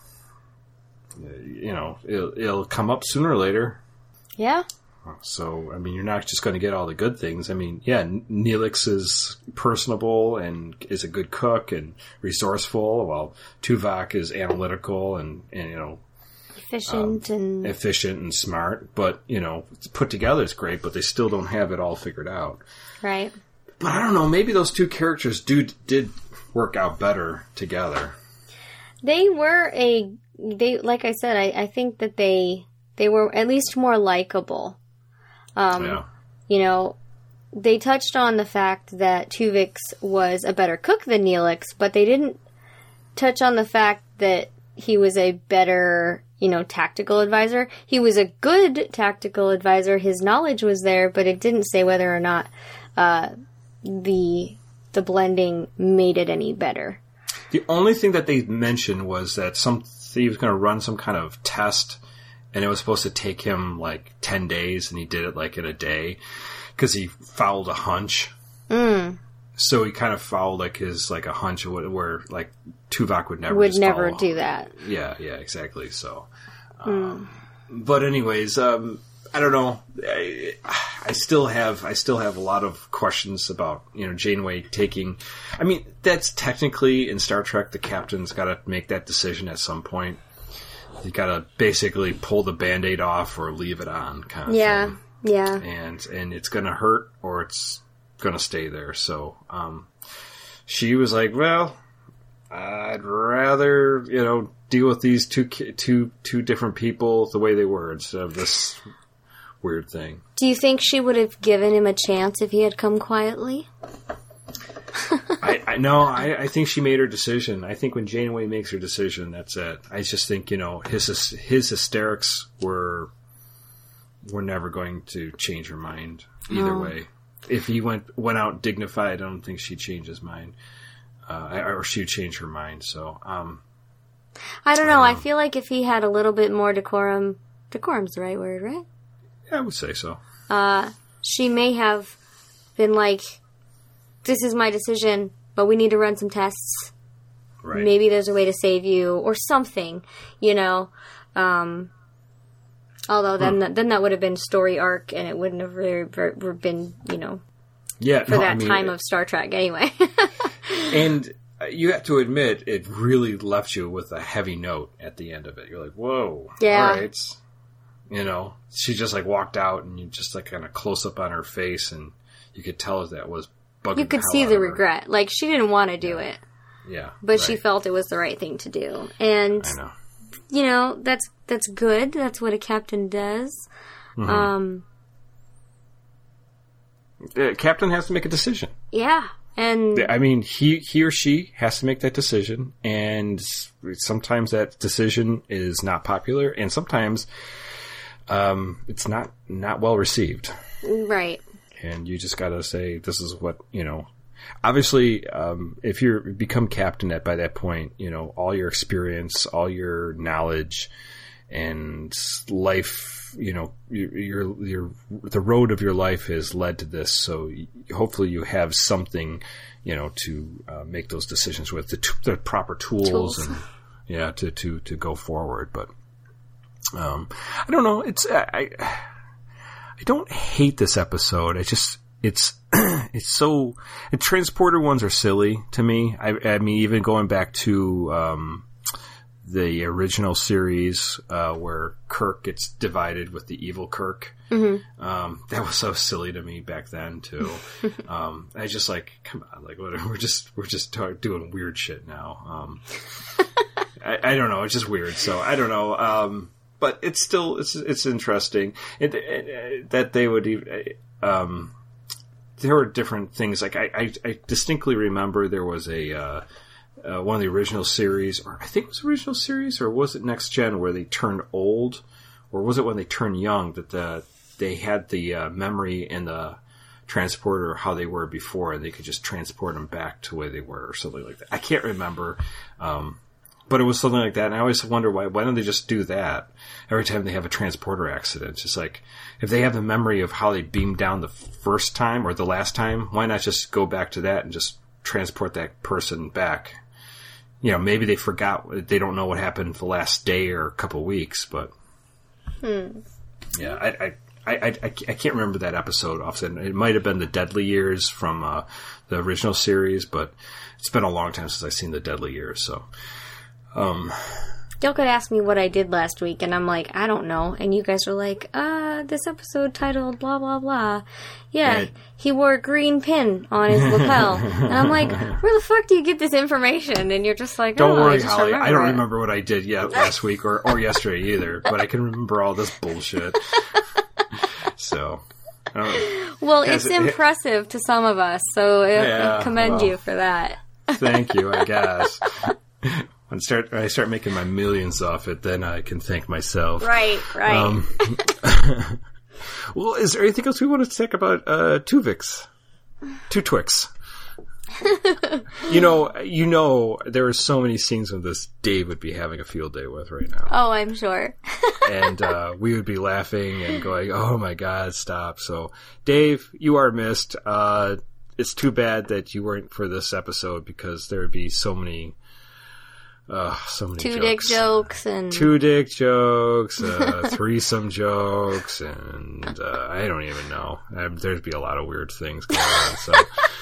you know it'll, it'll come up sooner or later. Yeah. So, I mean, you're not just going to get all the good things. I mean, yeah, Neelix is personable and is a good cook and resourceful, while Tuvok is analytical and, and you know, Efficient um, and... efficient and smart. But, you know, put together is great, but they still don't have it all figured out. Right. But I don't know, maybe those two characters do did work out better together. They were a... They, like I said, I, I think that they they were at least more likable. Um, yeah. You know, they touched on the fact that Tuvix was a better cook than Neelix, but they didn't touch on the fact that he was a better, you know, tactical advisor. He was a good tactical advisor. His knowledge was there, but it didn't say whether or not uh, the the blending made it any better. The only thing that they mentioned was that some he was going to run some kind of test. And it was supposed to take him like ten days, and he did it like in a day because he followed a hunch. Mm. So he kind of followed like his like a hunch where, where like Tuvok would never Would just never follow do him. that. Yeah, yeah, exactly. So, um, mm. but anyways, um, I don't know. I, I still have I still have a lot of questions about you know Janeway taking. I mean, that's technically in Star Trek, the captain's got to make that decision at some point. You gotta basically pull the Band-Aid off or leave it on, kind of yeah, thing. Yeah, And and it's gonna hurt or it's gonna stay there. So um, she was like, "Well, I'd rather you know deal with these two two two different people the way they were instead of this weird thing." Do you think she would have given him a chance if he had come quietly? I, I no, I, I think she made her decision. I think when Janeway makes her decision, that's it. I just think you know his his hysterics were were never going to change her mind either Oh. way. If he went went out dignified, I don't think she'd change his mind, uh, or she'd change her mind. So um, I don't know. I feel like if he had a little bit more decorum, decorum's the right word, right? yeah, I would say so. Uh, she may have been like, "This is my decision, but we need to run some tests." Right. maybe there's a way to save you or something, you know. Um, although then hmm. that, then that would have been story arc, and it wouldn't have really been, you know, yeah, for no, that I mean, time of Star Trek anyway. And you have to admit, it really left you with a heavy note at the end of it. You're like, whoa, yeah. all right. You know, she just like walked out, and you just like kind of close up on her face, and you could tell that was bugging. You could the see hell the out of her. regret. Like, she didn't want to do yeah. it. Yeah. But right. she felt it was the right thing to do. And, I know. you know, that's that's good. That's what a captain does. Mm-hmm. Um, the captain has to make a decision. Yeah. And I mean, he he or she has to make that decision, and sometimes that decision is not popular, and sometimes um, it's not not well received. Right. And you just got to say, this is what, you know. Obviously, um, if you become captain at by that point, you know, all your experience, all your knowledge, and life, you know, your your, your the road of your life has led to this. So hopefully, you have something, you know, to uh, make those decisions with the, t- the proper tools, tools, and yeah, to to to go forward. But um, I don't know. It's I I don't hate this episode. I just it's. It's so the transporter ones are silly to me. I, I mean, even going back to um, the original series uh, where Kirk gets divided with the evil Kirk, mm-hmm. um, that was so silly to me back then too. um, I just like, come on, like what, we're just we're just talk, doing weird shit now. Um, I, I don't know. It's just weird. So I don't know. Um, but it's still it's it's interesting it, it, it, that they would even. Um, There were different things. Like I, I, I distinctly remember there was a uh, uh, one of the original series, or I think it was the original series, or was it Next Gen, where they turned old, or was it when they turned young that the they had the uh, memory in the transporter how they were before, and they could just transport them back to where they were, or something like that. I can't remember, um, but it was something like that. And I always wonder why why don't they just do that every time they have a transporter accident? It's just like, if they have the memory of how they beamed down the first time or the last time, why not just go back to that and just transport that person back? You know, maybe they forgot, they don't know what happened the last day or a couple weeks, but hmm. yeah, I, I, I, I, I can't remember that episode often. It might have been the Deadly Years from uh, the original series, but it's been a long time since I've seen the Deadly Years, so... Um, Y'all could ask me what I did last week, and I'm like, I don't know. And you guys are like, uh, this episode titled blah, blah, blah. Yeah, and he wore a green pin on his lapel. And I'm like, where the fuck do you get this information? And you're just like, don't oh, worry, I just Holly. remember I don't it. remember what I did yet last week or, or yesterday either, but I can remember all this bullshit. So... Uh, well, it's it, impressive it, to some of us, so I, yeah, I commend well, you for that. Thank you, I guess. When start, when I start making my millions off it, then I can thank myself. Right, right. Um, well, is there anything else we want to talk about uh, Tuvix? Two Twix. you know, you know, there are so many scenes of this Dave would be having a field day with right now. Oh, I'm sure. And uh, we would be laughing and going, "Oh my God, stop!" So, Dave, you are missed. Uh, it's too bad that you weren't for this episode because there would be so many. Uh, so many two jokes. dick jokes and two dick jokes, uh, threesome jokes, and uh, I don't even know. I, there'd be a lot of weird things going on. So,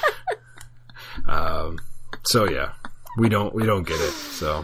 um, so yeah, we don't we don't get it. So,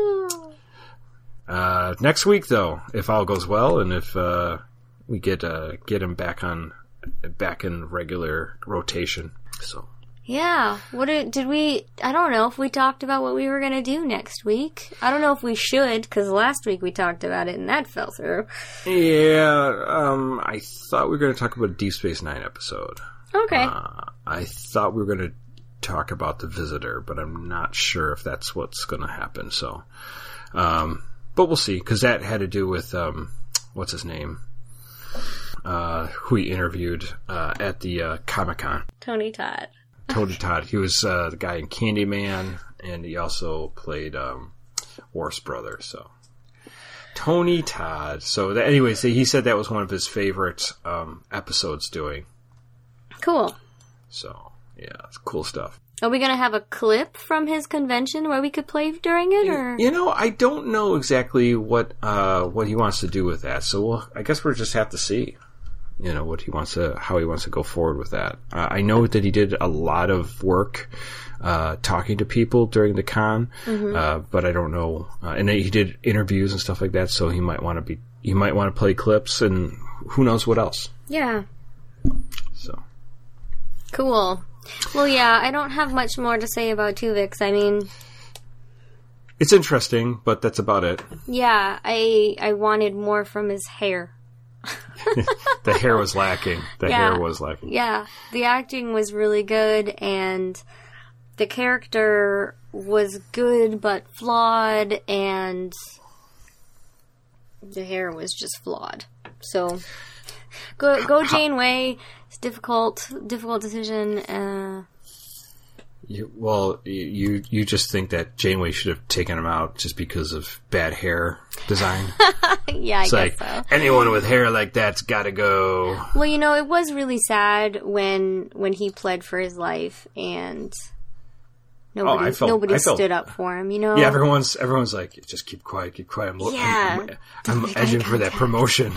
uh, next week though, if all goes well, and if uh, we get uh, get him back on back in regular rotation, so. Yeah. What did, did we... I don't know if we talked about what we were going to do next week. I don't know if we should, because last week we talked about it and that fell through. Yeah, um, I thought we were going to talk about a Deep Space Nine episode. Okay. Uh, I thought we were going to talk about The Visitor, but I'm not sure if that's what's going to happen, so... Um, but we'll see, because that had to do with, um, what's his name? Uh, who he interviewed uh, at the uh, Comic-Con. Tony Todd. Tony Todd. He was uh, the guy in Candyman, and he also played um, Worf's brother. So Tony Todd. So, that, anyways, he said that was one of his favorite um, episodes doing. Cool. So, yeah, it's cool stuff. Are we going to have a clip from his convention where we could play during it, or? You know, I don't know exactly what uh, what he wants to do with that. So we'll, I guess we'll just have to see. You know, what he wants to, how he wants to go forward with that. Uh, I know that he did a lot of work uh, talking to people during the con, mm-hmm. uh, but I don't know. Uh, and he did interviews and stuff like that. So he might want to be, he might want to play clips, and who knows what else. Yeah. So. Cool. Well, yeah, I don't have much more to say about Tuvix. I mean, it's interesting, but that's about it. Yeah, I I wanted more from his hair. The hair was lacking. The yeah, hair was lacking. Yeah, the acting was really good, and the character was good but flawed, and the hair was just flawed. So, go go Janeway. It's difficult, difficult decision. Uh, you, well, you you just think that Janeway should have taken him out just because of bad hair design? Yeah, I it's guess like, so. Anyone with hair like that's got to go. Well, you know, it was really sad when when he pled for his life and nobody oh, I felt, nobody I felt, stood up for him. You know, yeah, everyone's everyone's like, just keep quiet, keep quiet. I'm, yeah, I'm, I'm edging for that promotion.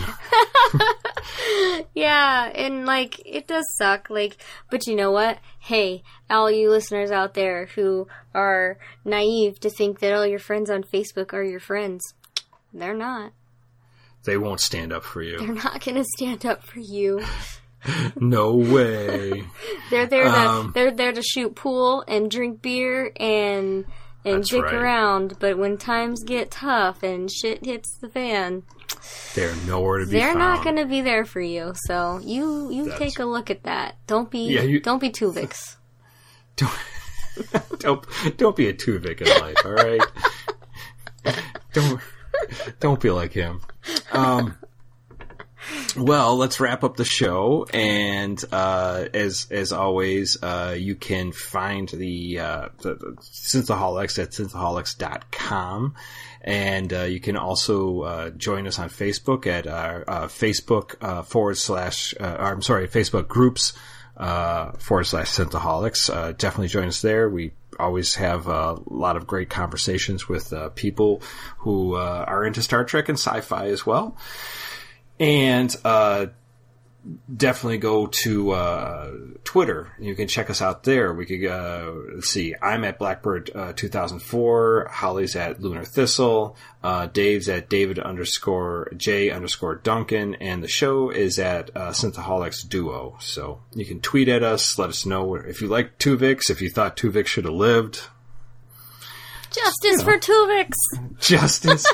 Yeah, and like it does suck. Like, but you know what? Hey, all you listeners out there who are naive to think that all your friends on Facebook are your friends, they're not. They won't stand up for you. They're not going to stand up for you. No way. They're there to um, they're there to shoot pool and drink beer and and dick right. around. But when times get tough and shit hits the fan, they're nowhere to be they're found. not going to be there for you. So you you That's, take a look at that. Don't be yeah, you, don't be Tuvix. Don't don't don't be a Tuvix in life. All right. Don't don't be like him. Um. Well, let's wrap up the show, and uh, as as always, uh, you can find the, uh, the, the Synthaholics at synthaholics dot com, and uh, you can also uh, join us on Facebook at our uh, Facebook uh, forward slash, uh, I'm sorry, Facebook groups uh, forward slash Synthaholics. Uh, definitely join us there. We always have a lot of great conversations with uh, people who uh, are into Star Trek and sci-fi as well. And uh, definitely go to uh, Twitter. You can check us out there. We could uh, let's see. I'm at Blackbird uh, two thousand four. Holly's at Lunar Thistle. Uh, Dave's at David underscore J underscore Duncan, and the show is at uh, Synthaholics Duo. So you can tweet at us. Let us know if you like Tuvix. If you thought Tuvix should have lived. Justice you know. for Tuvix. Justice.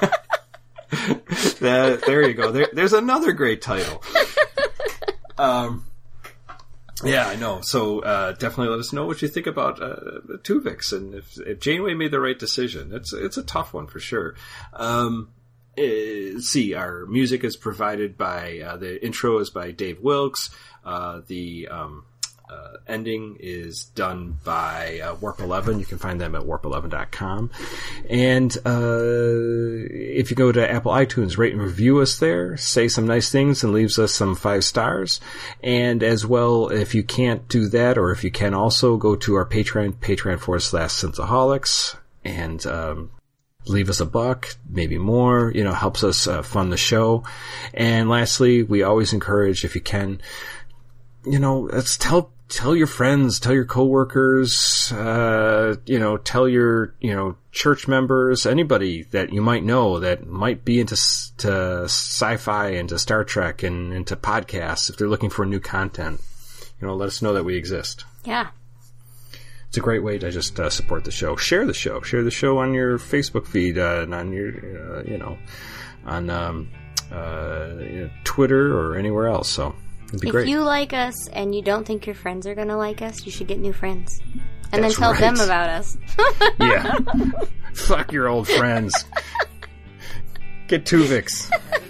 that, there you go. There, there's another great title. Um, yeah, I know. So uh, definitely let us know what you think about uh, Tuvix, and if, if Janeway made the right decision. It's it's a tough one for sure. Um, uh, see, our music is provided by uh, the intro is by Dave Wilkes. Uh, the um, Uh, ending is done by uh, Warp eleven. You can find them at warp eleven dot com. And uh, if you go to Apple iTunes, rate and review us there. Say some nice things and leaves us some five stars. And as well, if you can't do that, or if you can also, go to our Patreon, Patreon forward slash Synthaholics, and um, leave us a buck, maybe more. You know, helps us uh, fund the show. And lastly, we always encourage, if you can, you know, let's tell tell your friends, tell your coworkers, uh, you know, tell your, you know, church members, anybody that you might know that might be into to sci-fi, into Star Trek, and into podcasts. If they're looking for new content, you know, let us know that we exist. Yeah. It's a great way to just uh, support the show. Share the show. Share the show on your Facebook feed, uh, and on your, uh, you know, on um, uh, you know, Twitter or anywhere else. So. If great. You like us and you don't think your friends are going to like us, you should get new friends. And That's then tell right. them about us. Yeah. Fuck your old friends. Get Tuvix.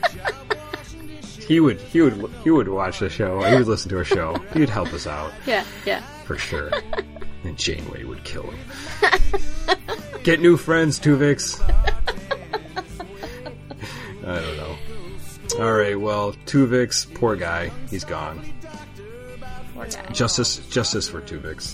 He would, he would, he would watch the show. He would listen to our show. He'd help us out. Yeah, yeah. For sure. And Janeway would kill him. Get new friends, Tuvix. I don't know. All right, well, Tuvix, poor guy, he's gone. Poor that. Justice, justice for Tuvix.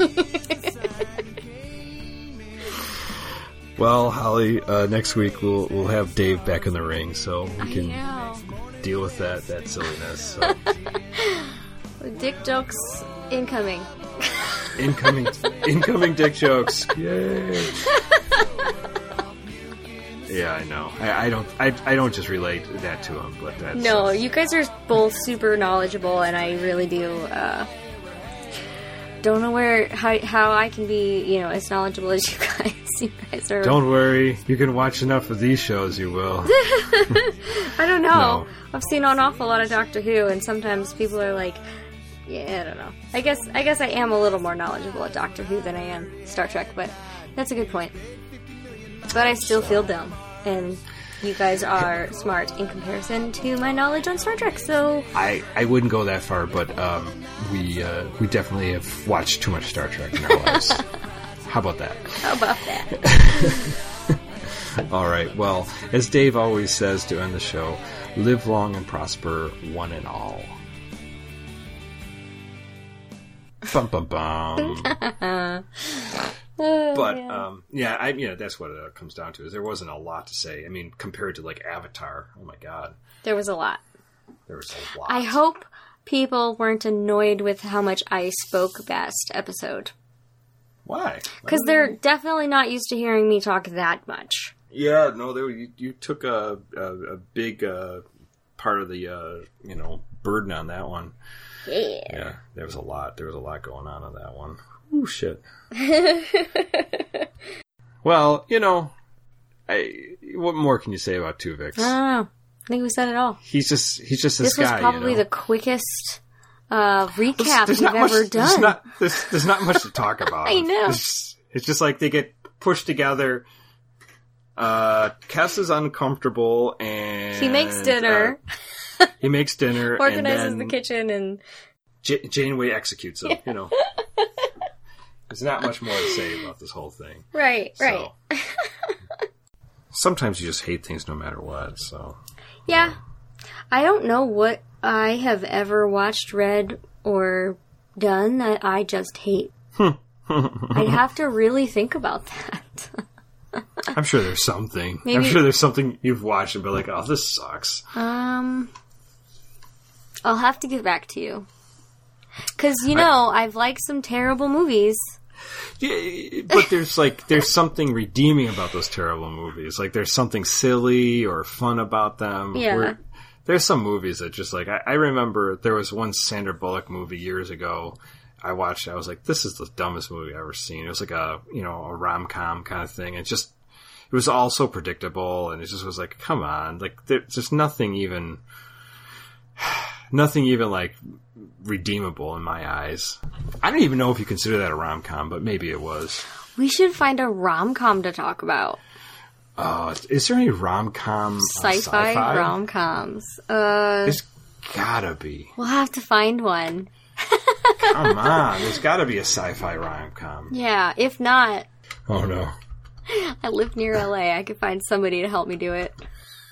Well, Holly, uh, next week we'll we'll have Dave back in the ring, so we can deal with that that silliness. So. Dick jokes incoming. Incoming, incoming dick jokes. Yay! Yeah, I know. I, I don't. I, I don't just relate that to him, but that's no. Uh, you guys are both super knowledgeable, and I really do. Uh, don't know where how how I can be, you know, as knowledgeable as you guys. You guys are. Don't worry. You can watch enough of these shows. You will. I don't know. No. I've seen an awful lot of Doctor Who, and sometimes people are like, "Yeah, I don't know." I guess I guess I am a little more knowledgeable at Doctor Who than I am Star Trek, but that's a good point. But I still feel dumb, and you guys are smart in comparison to my knowledge on Star Trek. So I, I wouldn't go that far, but um, we uh, we definitely have watched too much Star Trek in our lives. How about that? How about that? All right. Well, as Dave always says to end the show, live long and prosper, one and all. Bum bum bum. Oh, but man. um, yeah, I you know that's what it comes down to. Is there wasn't a lot to say. I mean, compared to like Avatar, oh my god, There was a lot. there was a lot. I hope people weren't annoyed with how much I spoke best episode. Why? Because they're definitely not used to hearing me talk that much. Yeah, no, there, you, you took a a, a big uh, part of the uh, you know burden on that one. Yeah. Yeah, there was a lot. There was a lot going on on that one. Ooh, shit. Well, you know, I, what more can you say about Tuvix? I don't know. I think we said it all. He's just he's just this, This was guy. probably you know? the quickest uh, recap There's we've not much, ever There's done. not, there's, there's not much to talk about. I know. It's just, it's just like they get pushed together. Uh, Kes is uncomfortable, and He makes dinner. Uh, he makes dinner, Organizes and then the kitchen, and J- Janeway executes him. You know, there's not much more to say about this whole thing. right, right. So, sometimes you just hate things no matter what. So Yeah. I don't know what I have ever watched, read, or done that I just hate. I'd have to really think about that. I'm sure there's something. Maybe- I'm sure there's something you've watched and be like, "Oh, this sucks." Um, I'll have to get back to you. Because, you know, I've liked some terrible movies. Yeah, but there's like there's something redeeming about those terrible movies. Like there's something silly or fun about them. Yeah. Where, there's some movies that just like I, I remember there was one Sandra Bullock movie years ago. I watched. I was like, this is the dumbest movie I've ever seen. It was like a you know a rom com kind of thing. It just it was all so predictable, and it just was like, come on, like there's just nothing even nothing even like redeemable in my eyes. I don't even know if you consider that a rom com, but maybe it was. We should find a rom-com to talk about. Uh, is there any rom com Sci-fi, sci-fi? rom-coms. Uh, There's gotta be. we'll have to find one. Come on, there's gotta be a sci-fi rom com. Yeah, if not, Oh no. I live near L A. I could find somebody to help me do it.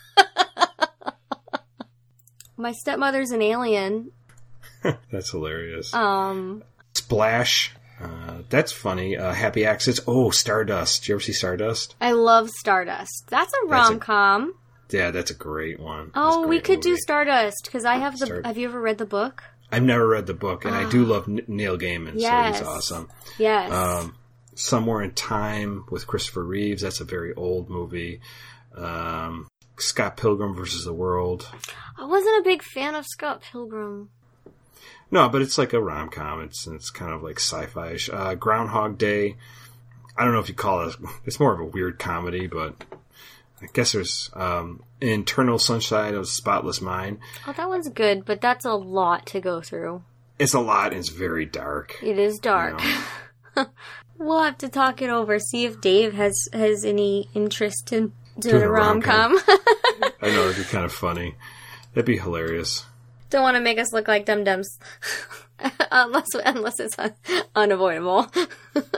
My stepmother's an alien. That's hilarious. Um, Splash. Uh, that's funny. Uh, Happy Accidents. Oh, Stardust. Did you ever see Stardust? I love Stardust. That's a That's a- rom-com. Yeah, that's a great one. That's a Oh, we great could do movie. Stardust, because I have the... Start- Have you ever read the book? I've never read the book, and I do love N- Neil Gaiman, Yes. so he's awesome. Yes. Um, Somewhere in Time with Christopher Reeves. That's a very old movie. Um, Scott Pilgrim versus the World. I wasn't a big fan of Scott Pilgrim. No, but it's like a rom-com. It's it's kind of like sci-fi-ish. Uh, Groundhog Day. I don't know if you call it... It's more of a weird comedy, but I guess there's um, Eternal Sunshine of the Spotless Mind. Oh, that one's good, but that's a lot to go through. It's a lot, and it's very dark. It is dark. You We'll have to talk it over, see if Dave has, has any interest in doing Doing a a rom-com. rom-com. I know, it'd be kind of funny. That'd be hilarious. Don't want to make us look like dum-dums. unless, unless it's un- unavoidable.